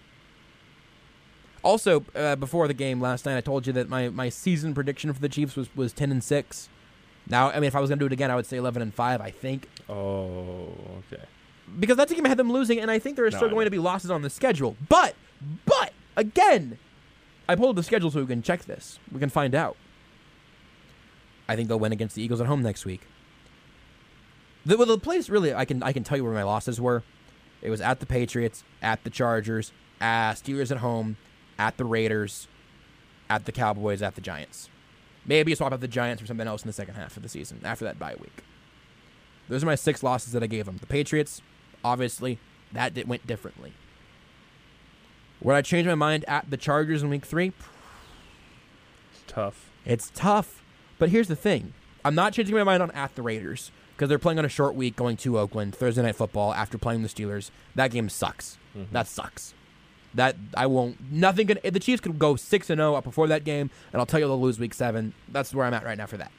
Speaker 2: Also, before the game last night, I told you that my season prediction for the Chiefs was 10-6. Now, I mean, if I was going to do it again, I would say 11-5, I think.
Speaker 3: Oh, okay.
Speaker 2: Because that team had them losing, and I think there are still going to be losses on the schedule. But, again, I pulled the schedule so we can check this. We can find out. I think they'll win against the Eagles at home next week. The place, really, I can tell you where my losses were. It was at the Patriots, at the Chargers, Steelers at home, at the Raiders, at the Cowboys, at the Giants. Maybe swap out the Giants for something else in the second half of the season, after that bye week. Those are my 6 losses that I gave them. The Patriots, obviously, that went differently. Would I change my mind at the Chargers in week 3?
Speaker 3: It's tough.
Speaker 2: It's tough. But here's the thing. I'm not changing my mind on at the Raiders, because they're playing on a short week going to Oakland, Thursday Night Football, after playing the Steelers. That game sucks. Mm-hmm. That sucks. That I won't. Nothing can. The Chiefs could go 6-0 up before that game, and I'll tell you they'll lose week 7. That's where I'm at right now for that.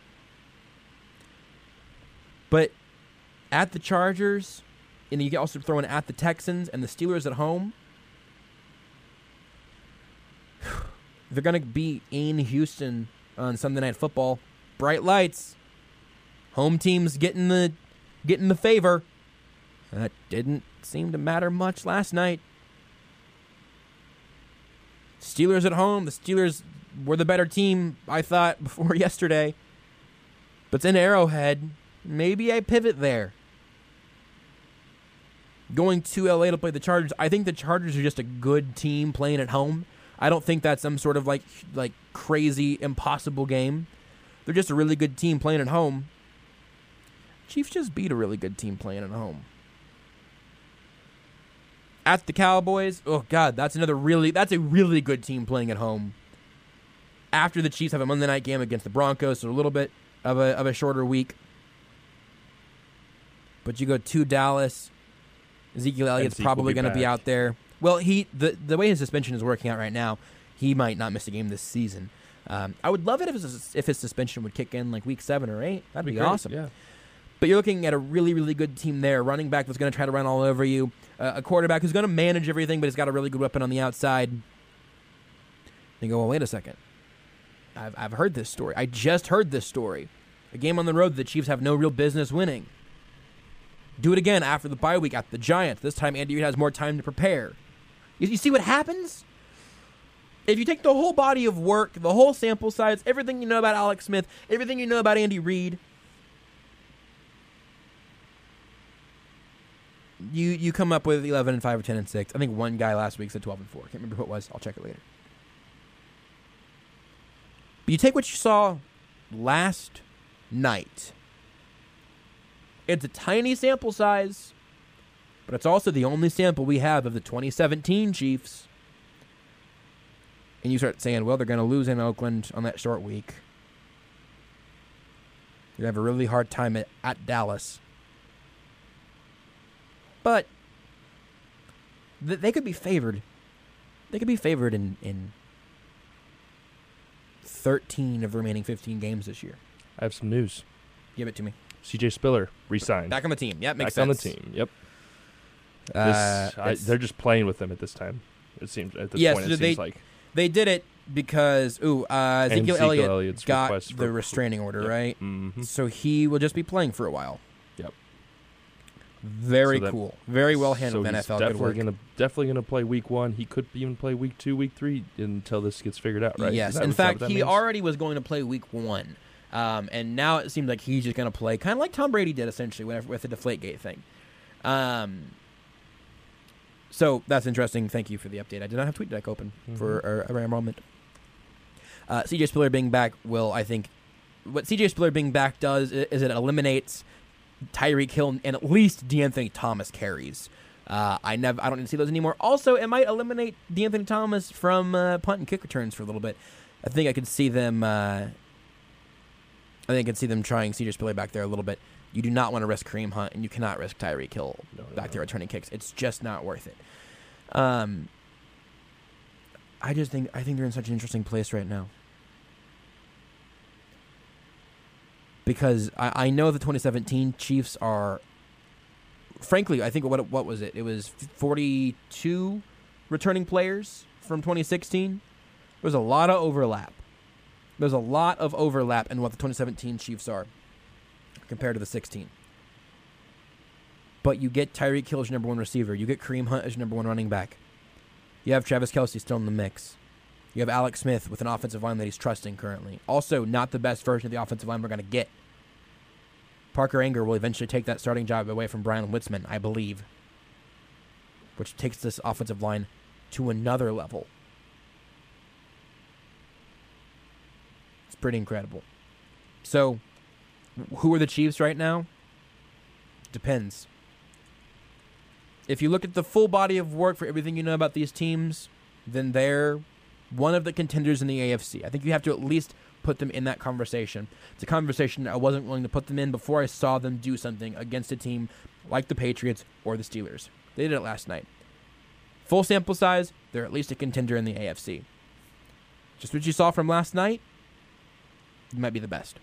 Speaker 2: But at the Chargers, and you can also throw in at the Texans and the Steelers at home. They're gonna be in Houston on Sunday Night Football. Bright lights. Home team's getting the favor. That didn't seem to matter much last night. Steelers at home. The Steelers were the better team, I thought, before yesterday. But it's in Arrowhead. Maybe I pivot there. Going to LA to play the Chargers. I think the Chargers are just a good team playing at home. I don't think that's some sort of like crazy impossible game. They're just a really good team playing at home. Chiefs just beat a really good team playing at home. At the Cowboys, oh God, that's a really good team playing at home. After the Chiefs have a Monday night game against the Broncos, so a little bit of a shorter week. But you go to Dallas, Ezekiel Elliott's probably going to be out there. Well, the way his suspension is working out right now, he might not miss a game this season. I would love it if his suspension would kick in like week 7 or 8. That'd be awesome. Yeah. But you're looking at a really, really good team there. Running back that's going to try to run all over you. A quarterback who's going to manage everything, but he's got a really good weapon on the outside. And you go, well, wait a second. I've heard this story. I just heard this story. A game on the road that the Chiefs have no real business winning. Do it again after the bye week at the Giants. This time Andy Reid has more time to prepare. You see what happens? If you take the whole body of work, the whole sample size, everything you know about Alex Smith, everything you know about Andy Reid, you come up with 11-5 or 10-6. I think one guy last week said 12-4. Can't remember who it was. I'll check it later. But you take what you saw last night. It's a tiny sample size, but it's also the only sample we have of the 2017 Chiefs. And you start saying, well, they're going to lose in Oakland on that short week. You have a really hard time at Dallas. But they could be favored. They could be favored in 13 of the remaining 15 games this year.
Speaker 3: I have some news.
Speaker 2: Give it to me.
Speaker 3: CJ Spiller re-signed.
Speaker 2: Back on the team. Yep, makes
Speaker 3: sense.
Speaker 2: sense.
Speaker 3: Back on the team. Yep. They're just playing with them at this time. It seems at this point. It seems like
Speaker 2: they did it because Ezekiel Elliott got the restraining order, right?
Speaker 3: Mm-hmm.
Speaker 2: So he will just be playing for a while.
Speaker 3: Yep.
Speaker 2: Very cool. Very well handled,
Speaker 3: so
Speaker 2: NFL.
Speaker 3: Definitely gonna play week 1. He could even play week 2, week 3 until this gets figured out, right?
Speaker 2: Yes. In fact, he already was going to play week 1. And now it seems like he's just going to play kind of like Tom Brady did, essentially, with the Deflategate thing. So that's interesting. Thank you for the update. I did not have TweetDeck open for a rare moment. CJ Spiller being back will, I think, what CJ Spiller being back does is it eliminates Tyreek Hill and at least DeAnthony Thomas carries. I don't see those anymore. Also, it might eliminate DeAnthony Thomas from punt and kick returns for a little bit. I think I could see them. I think I could see them trying CJ Spiller back there a little bit. You do not want to risk Kareem Hunt, and you cannot risk Tyreek Hill back there returning kicks. It's just not worth it. I think they're in such an interesting place right now. Because I know the 2017 Chiefs are, frankly, I think what was it? It was 42 returning players from 2016. There's a lot of overlap. There's a lot of overlap in what the 2017 Chiefs are compared to the 16. But you get Tyreek Hill as your number 1 receiver. You get Kareem Hunt as your number 1 running back. You have Travis Kelce still in the mix. You have Alex Smith with an offensive line that he's trusting currently. Also, not the best version of the offensive line we're going to get. Parker Anger will eventually take that starting job away from Brian Witzman, I believe, which takes this offensive line to another level. It's pretty incredible. So, who are the Chiefs right now? Depends. If you look at the full body of work for everything you know about these teams, then they're one of the contenders in the AFC. I think you have to at least put them in that conversation. It's a conversation I wasn't willing to put them in before I saw them do something against a team like the Patriots or the Steelers. They did it last night. Full sample size, they're at least a contender in the AFC. Just what you saw from last night, you might be the best.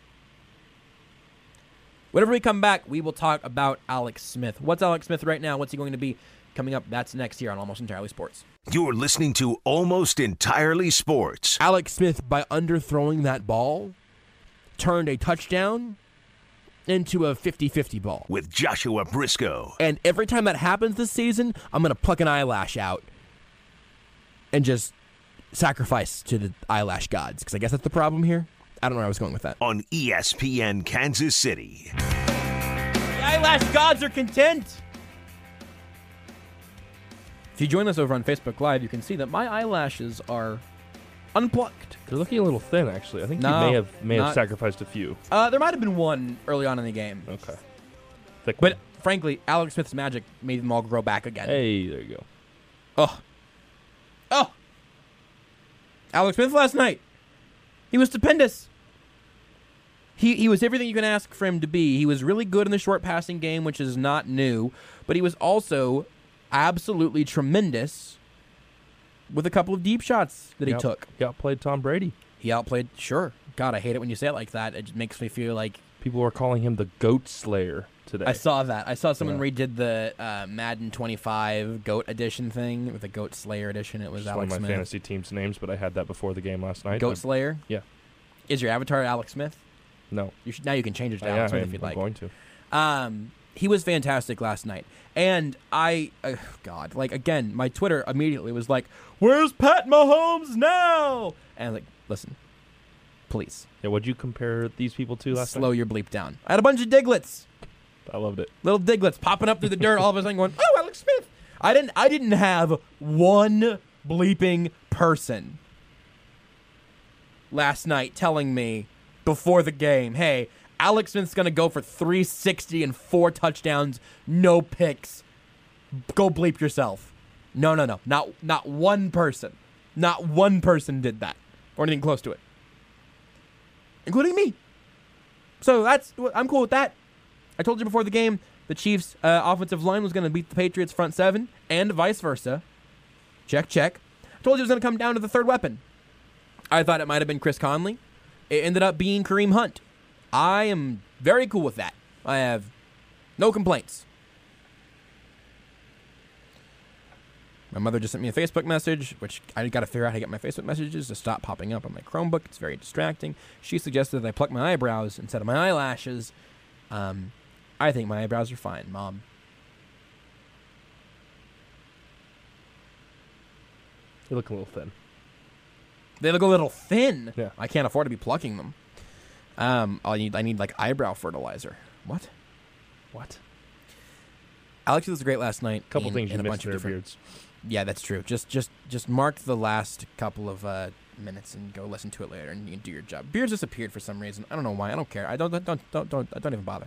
Speaker 2: Whenever we come back, we will talk about Alex Smith. What's Alex Smith right now? What's he going to be coming up? That's next here on Almost Entirely Sports.
Speaker 1: You're listening to Almost Entirely Sports.
Speaker 2: Alex Smith, by underthrowing that ball, turned a touchdown into a 50-50 ball.
Speaker 1: With Joshua Briscoe.
Speaker 2: And every time that happens this season, I'm going to pluck an eyelash out and just sacrifice to the eyelash gods, because I guess that's the problem here. I don't know where I was going with that.
Speaker 1: On ESPN Kansas City.
Speaker 2: The eyelash gods are content. If you join us over on Facebook Live, you can see that my eyelashes are unplucked.
Speaker 3: They're looking a little thin, actually. I think you may have sacrificed a few.
Speaker 2: There might have been one early on in the game.
Speaker 3: Okay.
Speaker 2: But frankly, Alex Smith's magic made them all grow back again.
Speaker 3: Hey, there you go.
Speaker 2: Oh. Alex Smith last night. He was stupendous. He was everything you can ask for him to be. He was really good in the short passing game, which is not new, but he was also absolutely tremendous with a couple of deep shots that he took.
Speaker 3: He outplayed Tom Brady.
Speaker 2: Sure. God, I hate it when you say it like that. It just makes me feel like...
Speaker 3: People were calling him the GOAT Slayer today.
Speaker 2: I saw that. I saw someone redid the Madden 25 GOAT edition thing with the GOAT Slayer edition. It was Alex Smith.
Speaker 3: One of my fantasy team's names, but I had that before the game last night.
Speaker 2: GOAT Slayer?
Speaker 3: Yeah.
Speaker 2: Is your avatar Alex Smith?
Speaker 3: No.
Speaker 2: Now you can change it to Alex Smith if you'd like.
Speaker 3: I'm going to.
Speaker 2: He was fantastic last night. And again, my Twitter immediately was like, where's Pat Mahomes now? And I was like, listen, please.
Speaker 3: Yeah, what'd you compare these people to last night?
Speaker 2: Slow your bleep down. I had a bunch of Diglets.
Speaker 3: I loved it.
Speaker 2: Little Diglets popping up through the dirt, all of a sudden going, oh, Alex Smith. I didn't have one bleeping person last night telling me before the game, hey, Alex Smith's going to go for 360 and 4 touchdowns, no picks. Go bleep yourself. No. Not one person. Not one person did that or anything close to it, including me. So I'm cool with that. I told you before the game the Chiefs' offensive line was going to beat the Patriots' front seven and vice versa. Check. I told you it was going to come down to the third weapon. I thought it might have been Chris Conley. It ended up being Kareem Hunt. I am very cool with that. I have no complaints. My mother just sent me a Facebook message, which I got to figure out how to get my Facebook messages to stop popping up on my Chromebook. It's very distracting. She suggested that I pluck my eyebrows instead of my eyelashes. I think my eyebrows are fine, Mom.
Speaker 3: They look a little thin.
Speaker 2: They look a little thin.
Speaker 3: Yeah.
Speaker 2: I can't afford to be plucking them. I need like eyebrow fertilizer. What? Alex was great last night.
Speaker 3: A couple things you
Speaker 2: in a
Speaker 3: missed
Speaker 2: bunch
Speaker 3: in
Speaker 2: of
Speaker 3: their
Speaker 2: different.
Speaker 3: beards.
Speaker 2: Yeah, that's true. Just mark the last couple of minutes and go listen to it later, and you can do your job. Beards disappeared for some reason. I don't know why. I don't care. I don't even bother.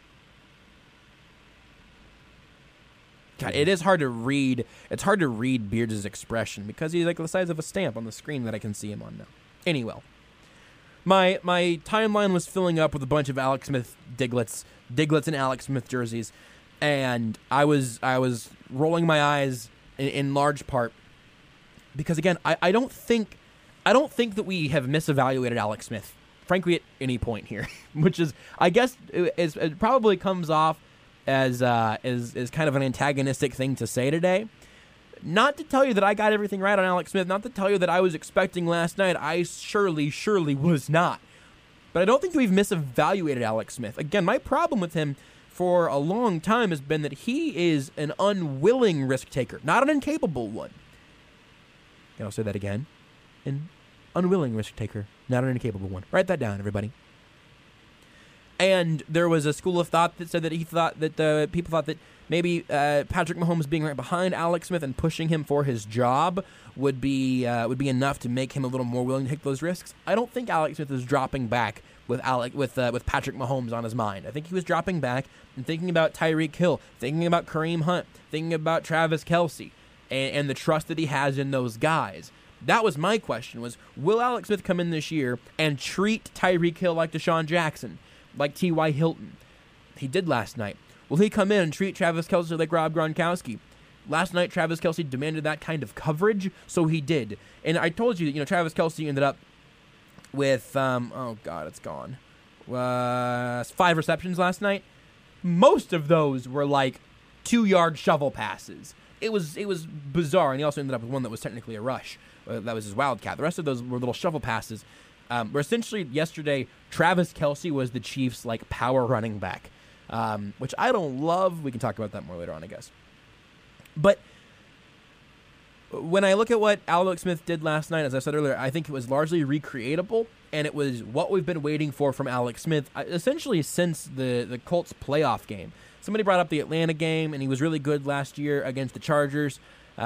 Speaker 2: God, it is hard to read. It's hard to read Beards' expression because he's like the size of a stamp on the screen that I can see him on now. Anyway, my timeline was filling up with a bunch of Alex Smith Diglets and Alex Smith jerseys, and I was rolling my eyes in large part because again, I don't think that we have misevaluated Alex Smith, frankly, at any point here, which is I guess it probably comes off as kind of an antagonistic thing to say today. Not to tell you that I got everything right on Alex Smith, not to tell you that I was expecting last night. I surely was not. But I don't think that we've misevaluated Alex Smith. Again, my problem with him for a long time has been that he is an unwilling risk taker, not an incapable one. And I'll say that again. An unwilling risk taker, not an incapable one. Write that down, everybody. And there was a school of thought that said that people thought that maybe Patrick Mahomes being right behind Alex Smith and pushing him for his job would be enough to make him a little more willing to take those risks. I don't think Alex Smith is dropping back with Patrick Mahomes on his mind. I think he was dropping back and thinking about Tyreek Hill, thinking about Kareem Hunt, thinking about Travis Kelce, and the trust that he has in those guys. That was my question: will Alex Smith come in this year and treat Tyreek Hill like Deshaun Jackson, like T.Y. Hilton? He did last night. Will he come in and treat Travis Kelce like Rob Gronkowski? Last night, Travis Kelce demanded that kind of coverage, so he did. And I told you that, Travis Kelce ended up with, it's gone. 5 receptions last night. Most of those were like 2-yard shovel passes. It was bizarre, and he also ended up with one that was technically a rush. That was his wildcat. The rest of those were little shovel passes. Where essentially yesterday, Travis Kelce was the Chiefs' power running back, which I don't love. We can talk about that more later on, I guess. But when I look at what Alex Smith did last night, as I said earlier, I think it was largely recreatable, and it was what we've been waiting for from Alex Smith essentially since the Colts playoff game. Somebody brought up the Atlanta game, and he was really good last year against the Chargers.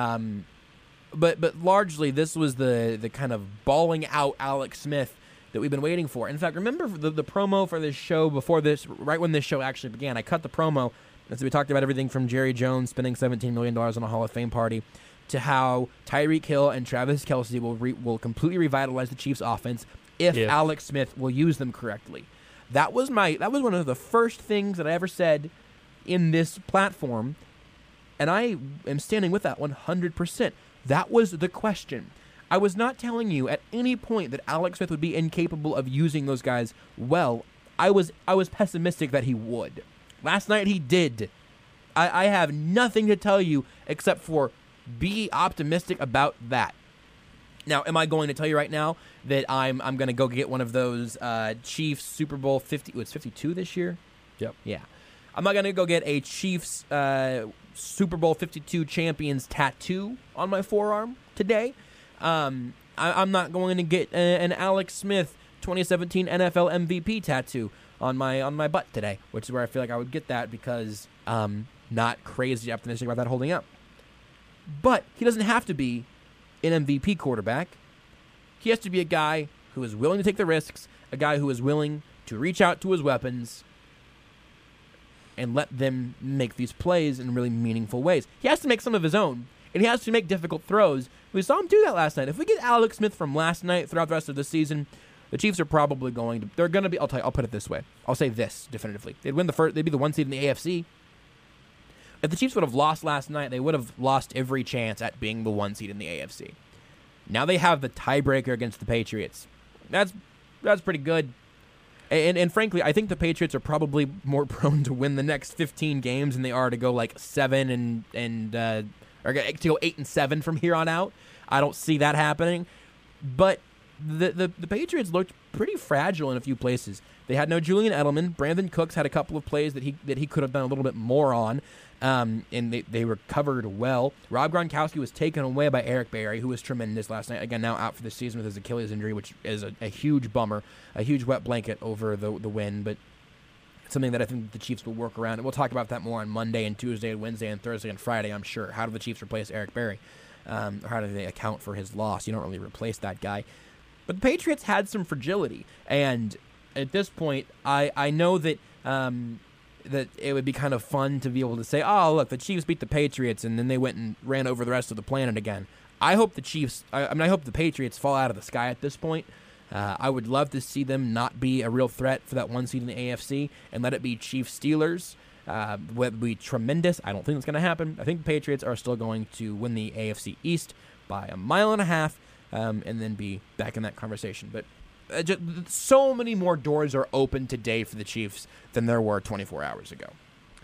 Speaker 2: But largely, this was the kind of balling out Alex Smith that we've been waiting for. In fact, remember the promo for this show before this, right when this show actually began. I cut the promo, and so we talked about everything from Jerry Jones spending $17 million on a Hall of Fame party to how Tyreek Hill and Travis Kelce will completely revitalize the Chiefs' offense if Alex Smith will use them correctly. That was one of the first things that I ever said in this platform, and I am standing with that 100%. That was the question. I was not telling you at any point that Alex Smith would be incapable of using those guys well. I was pessimistic that he would. Last night he did. I have nothing to tell you except for be optimistic about that. Now, am I going to tell you right now that I'm going to go get one of those Chiefs Super Bowl 50? It's 52 this year?
Speaker 3: Yep.
Speaker 2: Yeah. I'm not going to go get a Chiefs Super Bowl 52 champions tattoo on my forearm today. I'm not going to get an Alex Smith 2017 NFL MVP tattoo on my butt today, which is where I feel like I would get that because not crazy optimistic about that holding up. But he doesn't have to be an MVP quarterback. He has to be a guy who is willing to take the risks, a guy who is willing to reach out to his weapons and let them make these plays in really meaningful ways. He has to make some of his own, and he has to make difficult throws. We saw him do that last night. If we get Alex Smith from last night throughout the rest of the season, the Chiefs are probably going to. They're going to be. I'll put it this way. I'll say this definitively: they'd win the first. They'd be the 1 seed in the AFC. If the Chiefs would have lost last night, they would have lost every chance at being the 1 seed in the AFC. Now they have the tiebreaker against the Patriots. That's pretty good. And frankly, I think the Patriots are probably more prone to win the next 15 games than they are to go 7 or to go 8-7 from here on out. I don't see that happening. But the Patriots looked pretty fragile in a few places. They had no Julian Edelman. Brandon Cooks had a couple of plays that he could have done a little bit more on. and they recovered well. Rob Gronkowski was taken away by Eric Berry, who was tremendous last night. Again, now out for the season with his Achilles injury, which is a huge bummer, a huge wet blanket over the win, but it's something that I think the Chiefs will work around. And we'll talk about that more on Monday and Tuesday and Wednesday and Thursday and Friday, I'm sure. How do the Chiefs replace Eric Berry? Or how do they account for his loss? You don't really replace that guy. But the Patriots had some fragility, and at this point, I know that that it would be kind of fun to be able to say, oh, look, the Chiefs beat the Patriots, and then they went and ran over the rest of the planet again. I hope the Chiefs, I hope the Patriots fall out of the sky at this point. I would love to see them not be a real threat for that one seed in the AFC and let it be Chiefs-Steelers. Would be tremendous. I don't think that's going to happen. I think the Patriots are still going to win the AFC East by 1.5 miles, and then be back in that conversation. But just, so many more doors are open today for the Chiefs than there were 24 hours ago.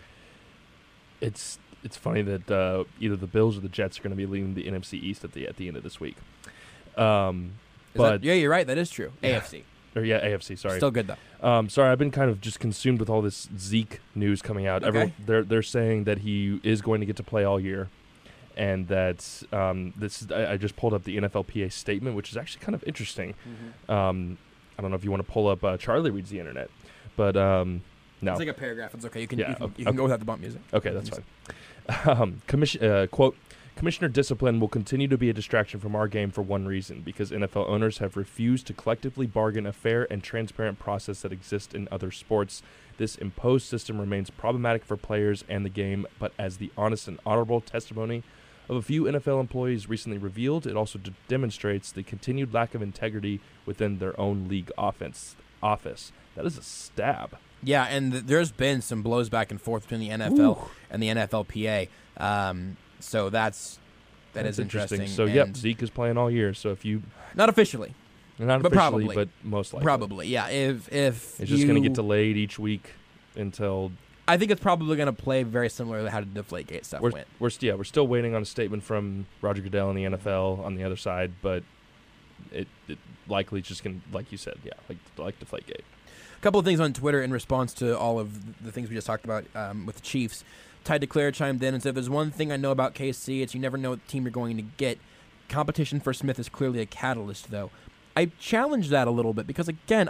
Speaker 3: It's funny that either the Bills or the Jets are going to be leading the NFC East at the end of this week. But
Speaker 2: yeah, you're right. That is true. Yeah. AFC.
Speaker 3: AFC. Sorry.
Speaker 2: Still good though.
Speaker 3: Sorry, I've been kind of just consumed with all this Zeke news coming out.
Speaker 2: Okay.
Speaker 3: They're saying that he is going to get to play all year, and that I just pulled up the NFLPA statement, which is actually kind of interesting. Mm-hmm. I don't know if you want to pull up. Charlie reads the internet, but no.
Speaker 2: It's like a paragraph. It's okay. You can go without the bump music.
Speaker 3: Okay, that's fine. Quote. Commissioner discipline will continue to be a distraction from our game for one reason, because NFL owners have refused to collectively bargain a fair and transparent process that exists in other sports. This imposed system remains problematic for players and the game, but as the honest and honorable testimony of a few NFL employees recently revealed, it also demonstrates the continued lack of integrity within their own league office. That is a stab.
Speaker 2: Yeah, and there's been some blows back and forth between the NFL and the NFLPA. So that is interesting.
Speaker 3: So, yep, Zeke is playing all year. So if you
Speaker 2: not officially,
Speaker 3: probably, but most likely,
Speaker 2: probably, yeah. If
Speaker 3: it's just going to get delayed each week until
Speaker 2: I think it's probably going to play very similar to how the Deflategate stuff went.
Speaker 3: We're still waiting on a statement from Roger Goodell and the NFL on the other side, but it likely just can, like you said, yeah, like Deflategate.
Speaker 2: A couple of things on Twitter in response to all of the things we just talked about with the Chiefs. Ty DeClaire chimed in and said, there's one thing I know about KC, it's you never know what team you're going to get. Competition for Smith is clearly a catalyst, though. I challenge that a little bit because, again,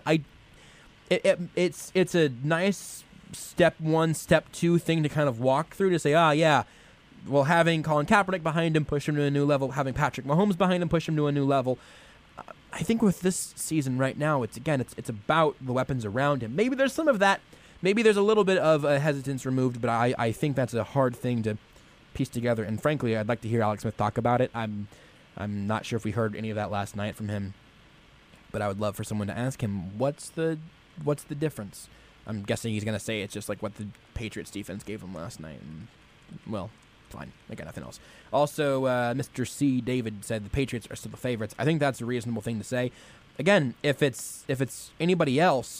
Speaker 2: it's a nice step one, step two thing to kind of walk through to say, well, having Colin Kaepernick behind him push him to a new level, having Patrick Mahomes behind him push him to a new level. I think with this season right now, it's about the weapons around him. Maybe there's some of that. Maybe there's a little bit of a hesitance removed, but I think that's a hard thing to piece together. And frankly, I'd like to hear Alex Smith talk about it. I'm not sure if we heard any of that last night from him, but I would love for someone to ask him what's the difference. I'm guessing he's going to say it's just like what the Patriots defense gave him last night. And, well, fine. I got nothing else. Also, Mr. C. David said the Patriots are still the favorites. I think that's a reasonable thing to say. Again, if it's anybody else,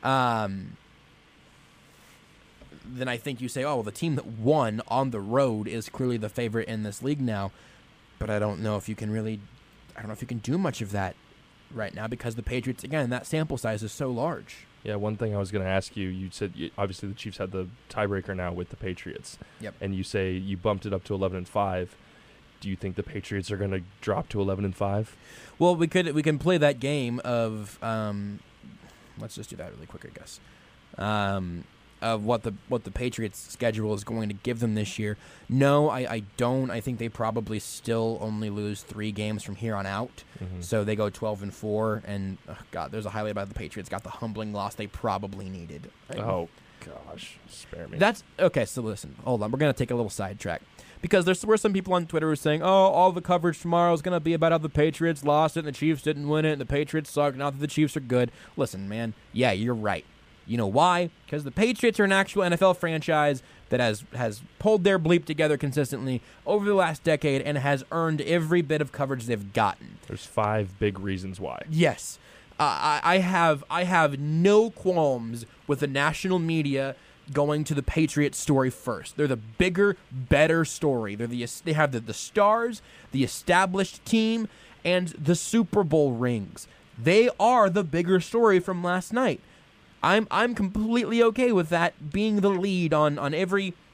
Speaker 2: then I think you say, oh, well, the team that won on the road is clearly the favorite in this league now. But I don't know if you can do much of that right now because the Patriots, again, that sample size is so large.
Speaker 3: Yeah, one thing I was going to ask you said obviously the Chiefs had the tiebreaker now with the Patriots.
Speaker 2: Yep.
Speaker 3: And you say you bumped it up to 11-5. Do you think the Patriots are going to drop to 11-5?
Speaker 2: Well, we can play that game of let's just do that really quick, I guess. Of what the Patriots' schedule is going to give them this year. No, I don't. I think they probably still only lose 3 games from here on out. Mm-hmm. So they go 12-4, and God, there's a highlight about the Patriots got the humbling loss they probably needed.
Speaker 3: Oh gosh, spare me.
Speaker 2: That's okay. So listen, hold on. We're gonna take a little sidetrack because there were some people on Twitter who were saying, "Oh, all the coverage tomorrow is gonna be about how the Patriots lost it and the Chiefs didn't win it and the Patriots suck. Not that the Chiefs are good." Listen, man. Yeah, you're right. You know why? Because the Patriots are an actual NFL franchise that has pulled their bleep together consistently over the last decade and has earned every bit of coverage they've gotten.
Speaker 3: There's 5 big reasons why.
Speaker 2: Yes. I have no qualms with the national media going to the Patriots story first. They're the bigger, better story. They have the stars, the established team, and the Super Bowl rings. They are the bigger story from last night. I'm completely okay with that being the lead on every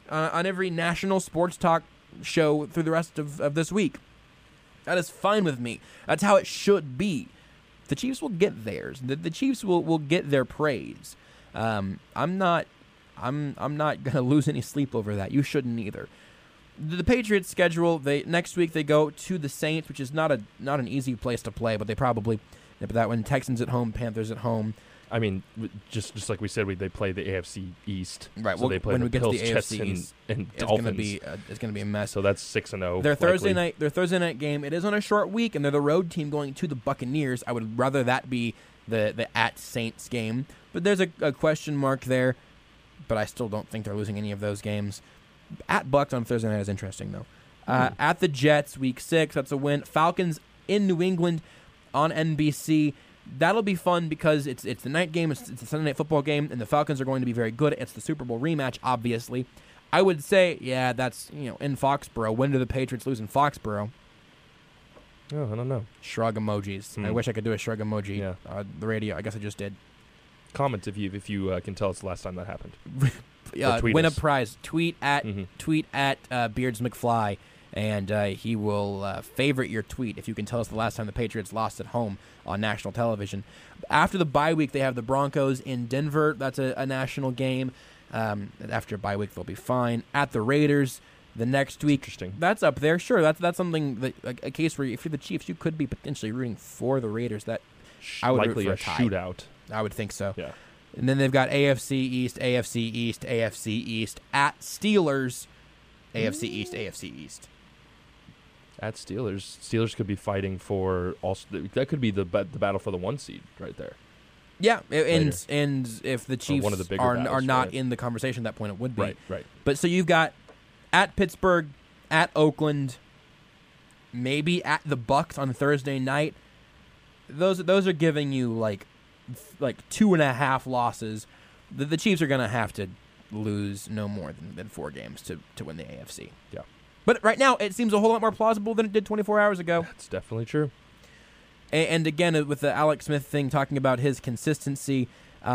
Speaker 2: on every national sports talk show through the rest of this week. That is fine with me. That's how it should be. The Chiefs will get theirs. The Chiefs will get their praise. I'm not gonna lose any sleep over that. You shouldn't either. The Patriots schedule, next week they go to the Saints, which is not an easy place to play, but they probably that one. Texans at home, Panthers at home.
Speaker 3: I mean, just like we said, they play the AFC East.
Speaker 2: Right.
Speaker 3: So they play the Bills, Jets, and Dolphins.
Speaker 2: It's gonna be a mess.
Speaker 3: So that's 6-0.
Speaker 2: Their Thursday night game. It is on a short week, and they're the road team going to the Buccaneers. I would rather that be the at Saints game, but there's a question mark there. But I still don't think they're losing any of those games. At Bucs on Thursday night is interesting, though. At the Jets, week 6, that's a win. Falcons in New England on NBC. That'll be fun because it's the night game, it's a Sunday Night Football game, and the Falcons are going to be very good. It's the Super Bowl rematch, obviously. I would say, yeah, that's in Foxborough. When do the Patriots lose in Foxborough?
Speaker 3: Oh, I don't know.
Speaker 2: Shrug emojis. I wish I could do a shrug emoji.
Speaker 3: Yeah.
Speaker 2: The radio, I guess I just did.
Speaker 3: Comment if you can tell us the last time that happened.
Speaker 2: Win a prize. Tweet at Beards McFly, and he will favorite your tweet if you can tell us the last time the Patriots lost at home on national television. After the bye week, they have the Broncos in Denver. That's a national game. After a bye week, they'll be fine. At the Raiders the next week.
Speaker 3: Interesting.
Speaker 2: That's up there. Sure, that's something that a case where if you're the Chiefs, you could be potentially rooting for the Raiders. That I would
Speaker 3: likely
Speaker 2: root for
Speaker 3: a
Speaker 2: tie.
Speaker 3: shootout.
Speaker 2: I would think so.
Speaker 3: Yeah.
Speaker 2: And then they've got AFC East, AFC East, AFC East at Steelers, AFC East, AFC East.
Speaker 3: At Steelers could be fighting for also. That could be the battle for the 1 seed right there.
Speaker 2: Yeah, and if the Chiefs
Speaker 3: one of the bigger
Speaker 2: are
Speaker 3: battles,
Speaker 2: not
Speaker 3: right.
Speaker 2: in the conversation at that point, it would be.
Speaker 3: Right.
Speaker 2: But so you've got at Pittsburgh, at Oakland, maybe at the Bucs on Thursday night. Those are giving you like 2.5 losses. The Chiefs are going to have to lose no more than 4 games to win the AFC.
Speaker 3: Yeah.
Speaker 2: But right now, it seems a whole lot more plausible than it did 24 hours ago.
Speaker 3: That's definitely true.
Speaker 2: And again, with the Alex Smith thing, talking about his consistency,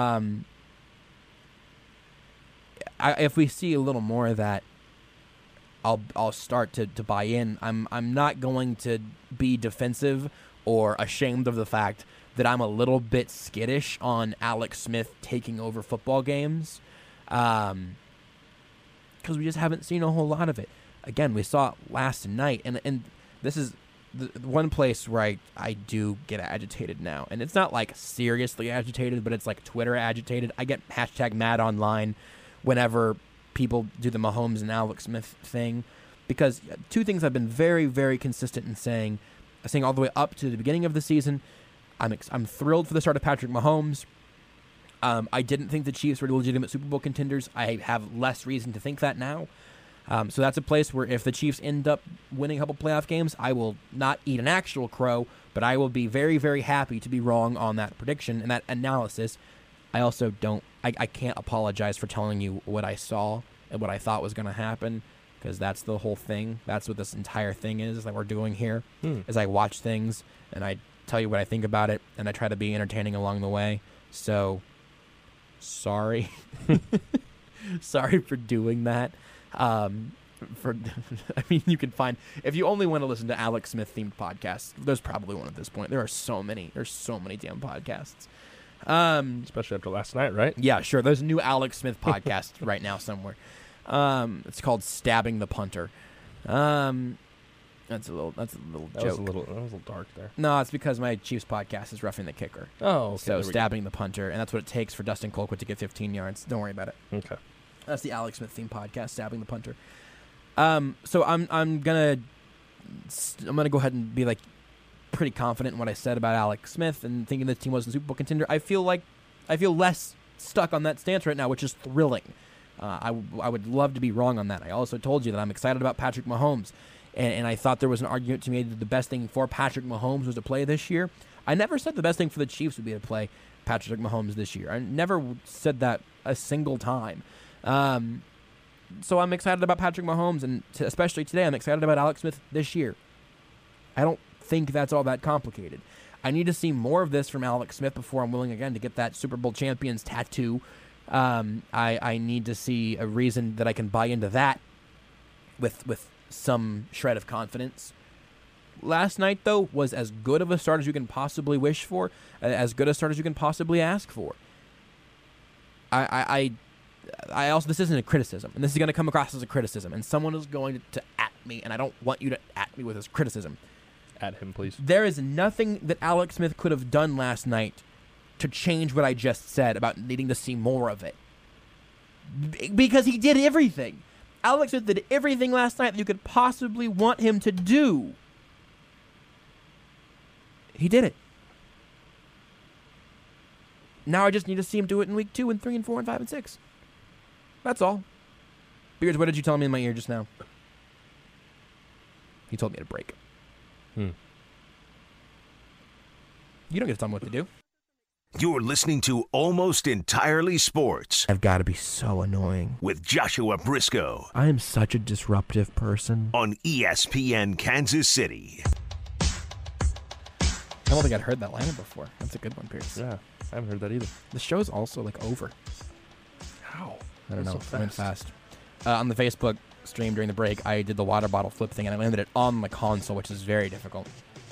Speaker 2: if we see a little more of that, I'll start to buy in. I'm not going to be defensive or ashamed of the fact that I'm a little bit skittish on Alex Smith taking over football games, because we just haven't seen a whole lot of it. Again, we saw it last night, and this is the one place where I do get agitated now. And it's not like seriously agitated, but it's like Twitter agitated. I get #mad online whenever people do the Mahomes and Alex Smith thing, because 2 things I've been very, very consistent in saying all the way up to the beginning of the season. I'm thrilled for the start of Patrick Mahomes. I didn't think the Chiefs were legitimate Super Bowl contenders. I have less reason to think that now. So that's a place where if the Chiefs end up winning a couple playoff games, I will not eat an actual crow, but I will be very, very happy to be wrong on that prediction and that analysis. I also I can't apologize for telling you what I saw and what I thought was going to happen, because that's the whole thing. That's what this entire thing is that we're doing here, is I watch things and I tell you what I think about it, and I try to be entertaining along the way. So, sorry. Sorry for doing that. You can find, if you only want to listen to Alex Smith themed podcasts, there's probably one at this point. There's so many damn podcasts.
Speaker 3: Especially after last night, right?
Speaker 2: Yeah, sure. There's a new Alex Smith podcast right now somewhere. It's called Stabbing the Punter. That's a little joke.
Speaker 3: That was a little dark there.
Speaker 2: No, it's because my Chiefs podcast is Roughing the Kicker.
Speaker 3: Oh, okay.
Speaker 2: So Stabbing the Punter, and that's what it takes for Dustin Colquitt to get 15 yards. Don't worry about it.
Speaker 3: Okay.
Speaker 2: That's the Alex Smith themed podcast, Stabbing the Punter. So I'm gonna go ahead and be like pretty confident in what I said about Alex Smith and thinking this team wasn't a Super Bowl contender. I feel less stuck on that stance right now, which is thrilling. I would love to be wrong on that. I also told you that I'm excited about Patrick Mahomes, and I thought there was an argument to be made that the best thing for Patrick Mahomes was to play this year. I never said the best thing for the Chiefs would be to play Patrick Mahomes this year. I never said that a single time. So I'm excited about Patrick Mahomes, and especially today, I'm excited about Alex Smith this year. I don't think that's all that complicated. I need to see more of this from Alex Smith before I'm willing again to get that Super Bowl champions tattoo I need to see a reason that I can buy into that with some shred of confidence. Last night, though, was as good of a start as you can possibly wish for, as good a start as you can possibly ask for. I also, this isn't a criticism, and this is going to come across as a criticism, and someone is going to at me, and I don't want you to at me with this criticism.
Speaker 3: At him, please.
Speaker 2: There is nothing that Alex Smith could have done last night to change what I just said about needing to see more of it. Because he did everything. Alex Smith did everything last night that you could possibly want him to do. He did it. Now I just need to see him do it in week 2 and 3 and 4 and 5 and 6. That's all. Beards, what did you tell me in my ear just now? He told me to break. You don't get to tell me what to do.
Speaker 1: You're listening to Almost Entirely Sports.
Speaker 2: I've got to be so annoying.
Speaker 1: With Joshua Briscoe.
Speaker 2: I am such a disruptive person.
Speaker 1: On ESPN Kansas City.
Speaker 2: I don't think I'd heard that line before. That's a good one, Pierce.
Speaker 3: Yeah, I haven't heard that either.
Speaker 2: The show's also over.
Speaker 3: How?
Speaker 2: I don't know.
Speaker 3: So
Speaker 2: It went fast. On the Facebook stream during the break, I did the water bottle flip thing, and I landed it on my console, which is very difficult.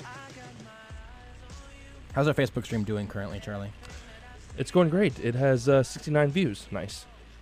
Speaker 2: How's our Facebook stream doing currently, Charlie?
Speaker 3: It's going great. It has 69 views. Nice.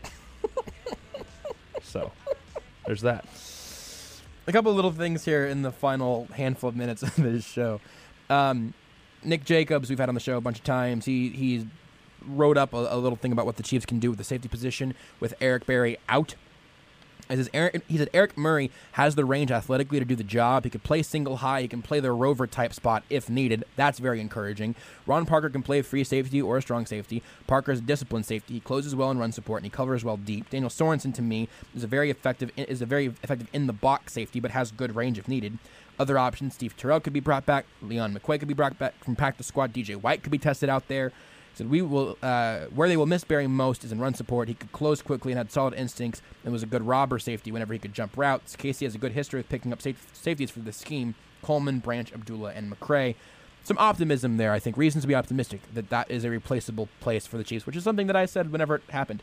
Speaker 3: So, there's that.
Speaker 2: A couple of little things here in the final handful of minutes of this show. Nick Jacobs, we've had on the show a bunch of times. He wrote up a little thing about what the Chiefs can do with the safety position with Eric Berry out. He said Eric Murray has the range athletically to do the job. He could play single high. He can play the rover type spot if needed. That's very encouraging. Ron Parker can play free safety or a strong safety. Parker is a disciplined safety. He closes well in run support and he covers well deep. Daniel Sorensen, to me, is a very effective in the box safety, but has good range if needed. Other options: Steve Terrell could be brought back. Leon McQuay could be brought back from practice squad. DJ White could be tested out there. Said we will where they will miss Berry most is in run support. He could close quickly and had solid instincts and was a good robber safety whenever he could jump routes. Casey has a good history of picking up safeties for this scheme. Coleman, Branch, Abdullah, and McCray. Some optimism there, I think. Reasons to be optimistic that is a replaceable place for the Chiefs, which is something that I said whenever it happened.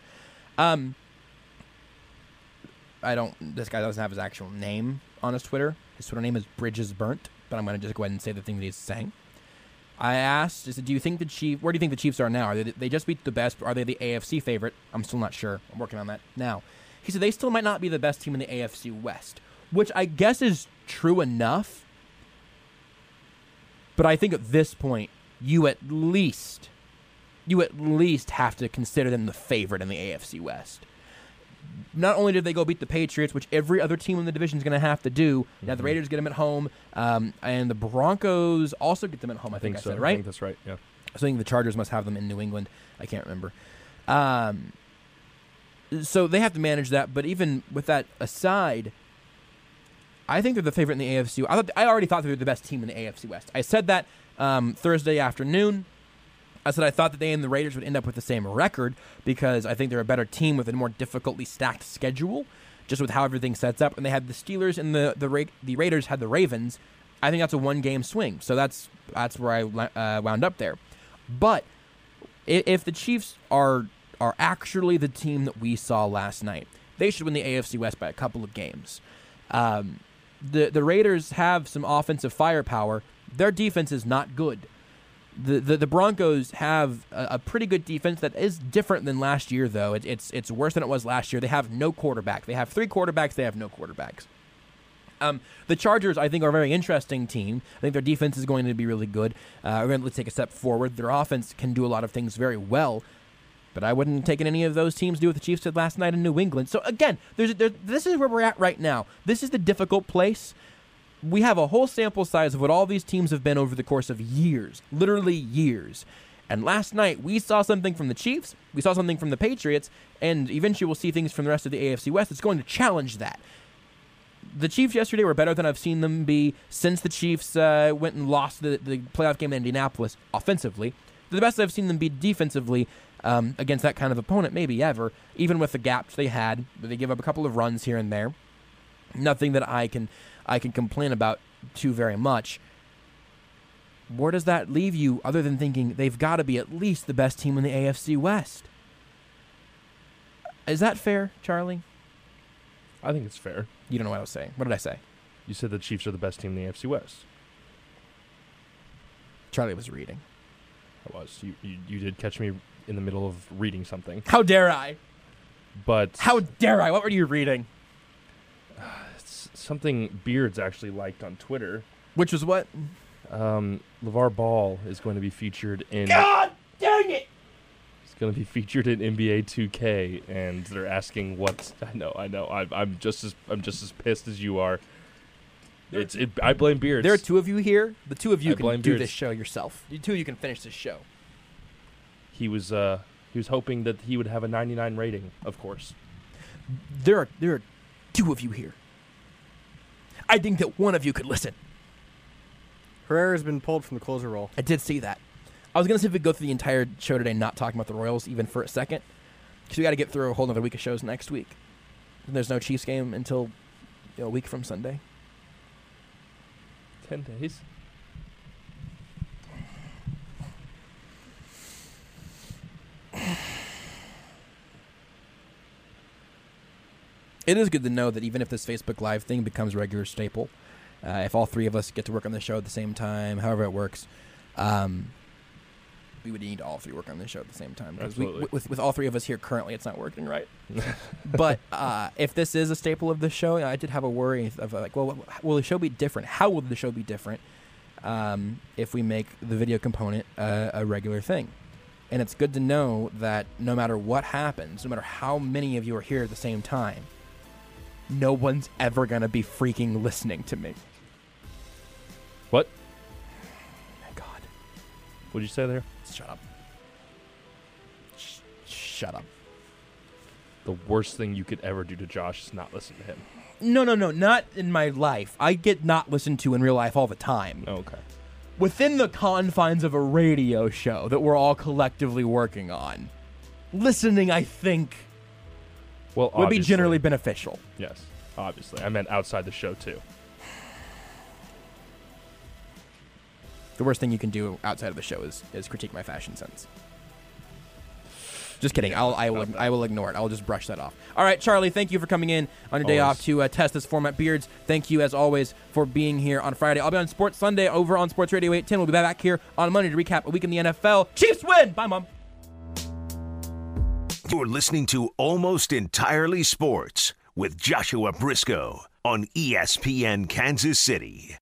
Speaker 2: This guy doesn't have his actual name on his Twitter. His Twitter name is Bridges Burnt, but I'm going to just go ahead and say the thing that he's saying. I asked, where do you think the Chiefs are now? They just beat the best? Are they the AFC favorite? I'm still not sure. I'm working on that now. He said they still might not be the best team in the AFC West, which I guess is true enough. But I think at this point, you at least have to consider them the favorite in the AFC West. Not only did they go beat the Patriots, which every other team in the division is going to have to do. Now the Raiders get them at home, and the Broncos also get them at home. I think I said, right?
Speaker 3: I think that's right. Yeah.
Speaker 2: I think the Chargers must have them in New England. I can't remember. So they have to manage that. But even with that aside, I think they're the favorite in the AFC. I already thought they were the best team in the AFC West. I said that Thursday afternoon. I said I thought that they and the Raiders would end up with the same record because I think they're a better team with a more difficultly stacked schedule, just with how everything sets up. And they had the Steelers and the Raiders had the Ravens. I think that's a one-game swing, so that's where I wound up there. But if the Chiefs are actually the team that we saw last night, they should win the AFC West by a couple of games. The Raiders have some offensive firepower. Their defense is not good. The Broncos have a pretty good defense that is different than last year, though. It's worse than it was last year. They have no quarterback. They have 3 quarterbacks. They have no quarterbacks. The Chargers, I think, are a very interesting team. I think their defense is going to be really good. Let's take a step forward. Their offense can do a lot of things very well, but I wouldn't have taken any of those teams to do what the Chiefs did last night in New England. So, again, this is where we're at right now. This is the difficult place. We have a whole sample size of what all these teams have been over the course of years, literally years. And last night, we saw something from the Chiefs, we saw something from the Patriots, and eventually we'll see things from the rest of the AFC West. It's going to challenge that. The Chiefs yesterday were better than I've seen them be since the Chiefs went and lost the playoff game in Indianapolis offensively. They're the best I've seen them be defensively against that kind of opponent, maybe ever, even with the gaps they had. They give up a couple of runs here and there. Nothing that I can complain about too very much. Where does that leave you other than thinking they've got to be at least the best team in the AFC West? Is that fair, Charlie?
Speaker 3: I think it's fair.
Speaker 2: You don't know what I was saying. What did I say?
Speaker 3: You said the Chiefs are the best team in the AFC West.
Speaker 2: Charlie was reading.
Speaker 3: I was. You did catch me in the middle of reading something.
Speaker 2: How dare I?
Speaker 3: But
Speaker 2: how dare I? What were you reading?
Speaker 3: It's something Beards actually liked on Twitter.
Speaker 2: Which was what?
Speaker 3: LeVar Ball is going to be featured in...
Speaker 2: God dang it!
Speaker 3: He's going to be featured in NBA 2K, and they're asking what... I know. I'm just as pissed as you are. I blame Beards.
Speaker 2: There are two of you here. The two of you can do
Speaker 3: Beards.
Speaker 2: this show yourself. You two, you can finish this show.
Speaker 3: He was hoping that he would have a 99 rating, of course.
Speaker 2: There are two of you here. I think that one of you could listen.
Speaker 4: Herrera's been pulled from the closer role.
Speaker 2: I did see that. I was going to see if we could go through the entire show today not talking about the Royals even for a second, because we got to get through a whole other week of shows next week. And there's no Chiefs game until a week from Sunday.
Speaker 3: 10 days.
Speaker 2: It is good to know that even if this Facebook Live thing becomes a regular staple, if all three of us get to work on the show at the same time, however it works, we would need all three work on the show at the same time. Because with all three of us here currently, it's not working right. But if this is a staple of the show, I did have a worry of like, well, will the show be different? How will the show be different if we make the video component a regular thing? And it's good to know that no matter what happens, no matter how many of you are here at the same time, no one's ever going to be freaking listening to me.
Speaker 3: What?
Speaker 2: My God.
Speaker 3: What did you say there?
Speaker 2: Shut up. Shut up.
Speaker 3: The worst thing you could ever do to Josh is not listen to him.
Speaker 2: No. Not in my life. I get not listened to in real life all the time.
Speaker 3: Okay.
Speaker 2: Within the confines of a radio show that we're all collectively working on, listening, I think, would be generally beneficial.
Speaker 3: Yes, obviously. I meant outside the show, too.
Speaker 2: The worst thing you can do outside of the show is critique my fashion sense. Just kidding.
Speaker 3: Yeah,
Speaker 2: I will ignore it. I'll just brush that off. All right, Charlie, thank you for coming in on your day off to test this format. Beards, thank you, as always, for being here on Friday. I'll be on Sports Sunday over on Sports Radio 810. We'll be back here on Monday to recap a week in the NFL. Chiefs win! Bye, Mom.
Speaker 1: You're listening to Almost Entirely Sports with Joshua Briscoe on ESPN Kansas City.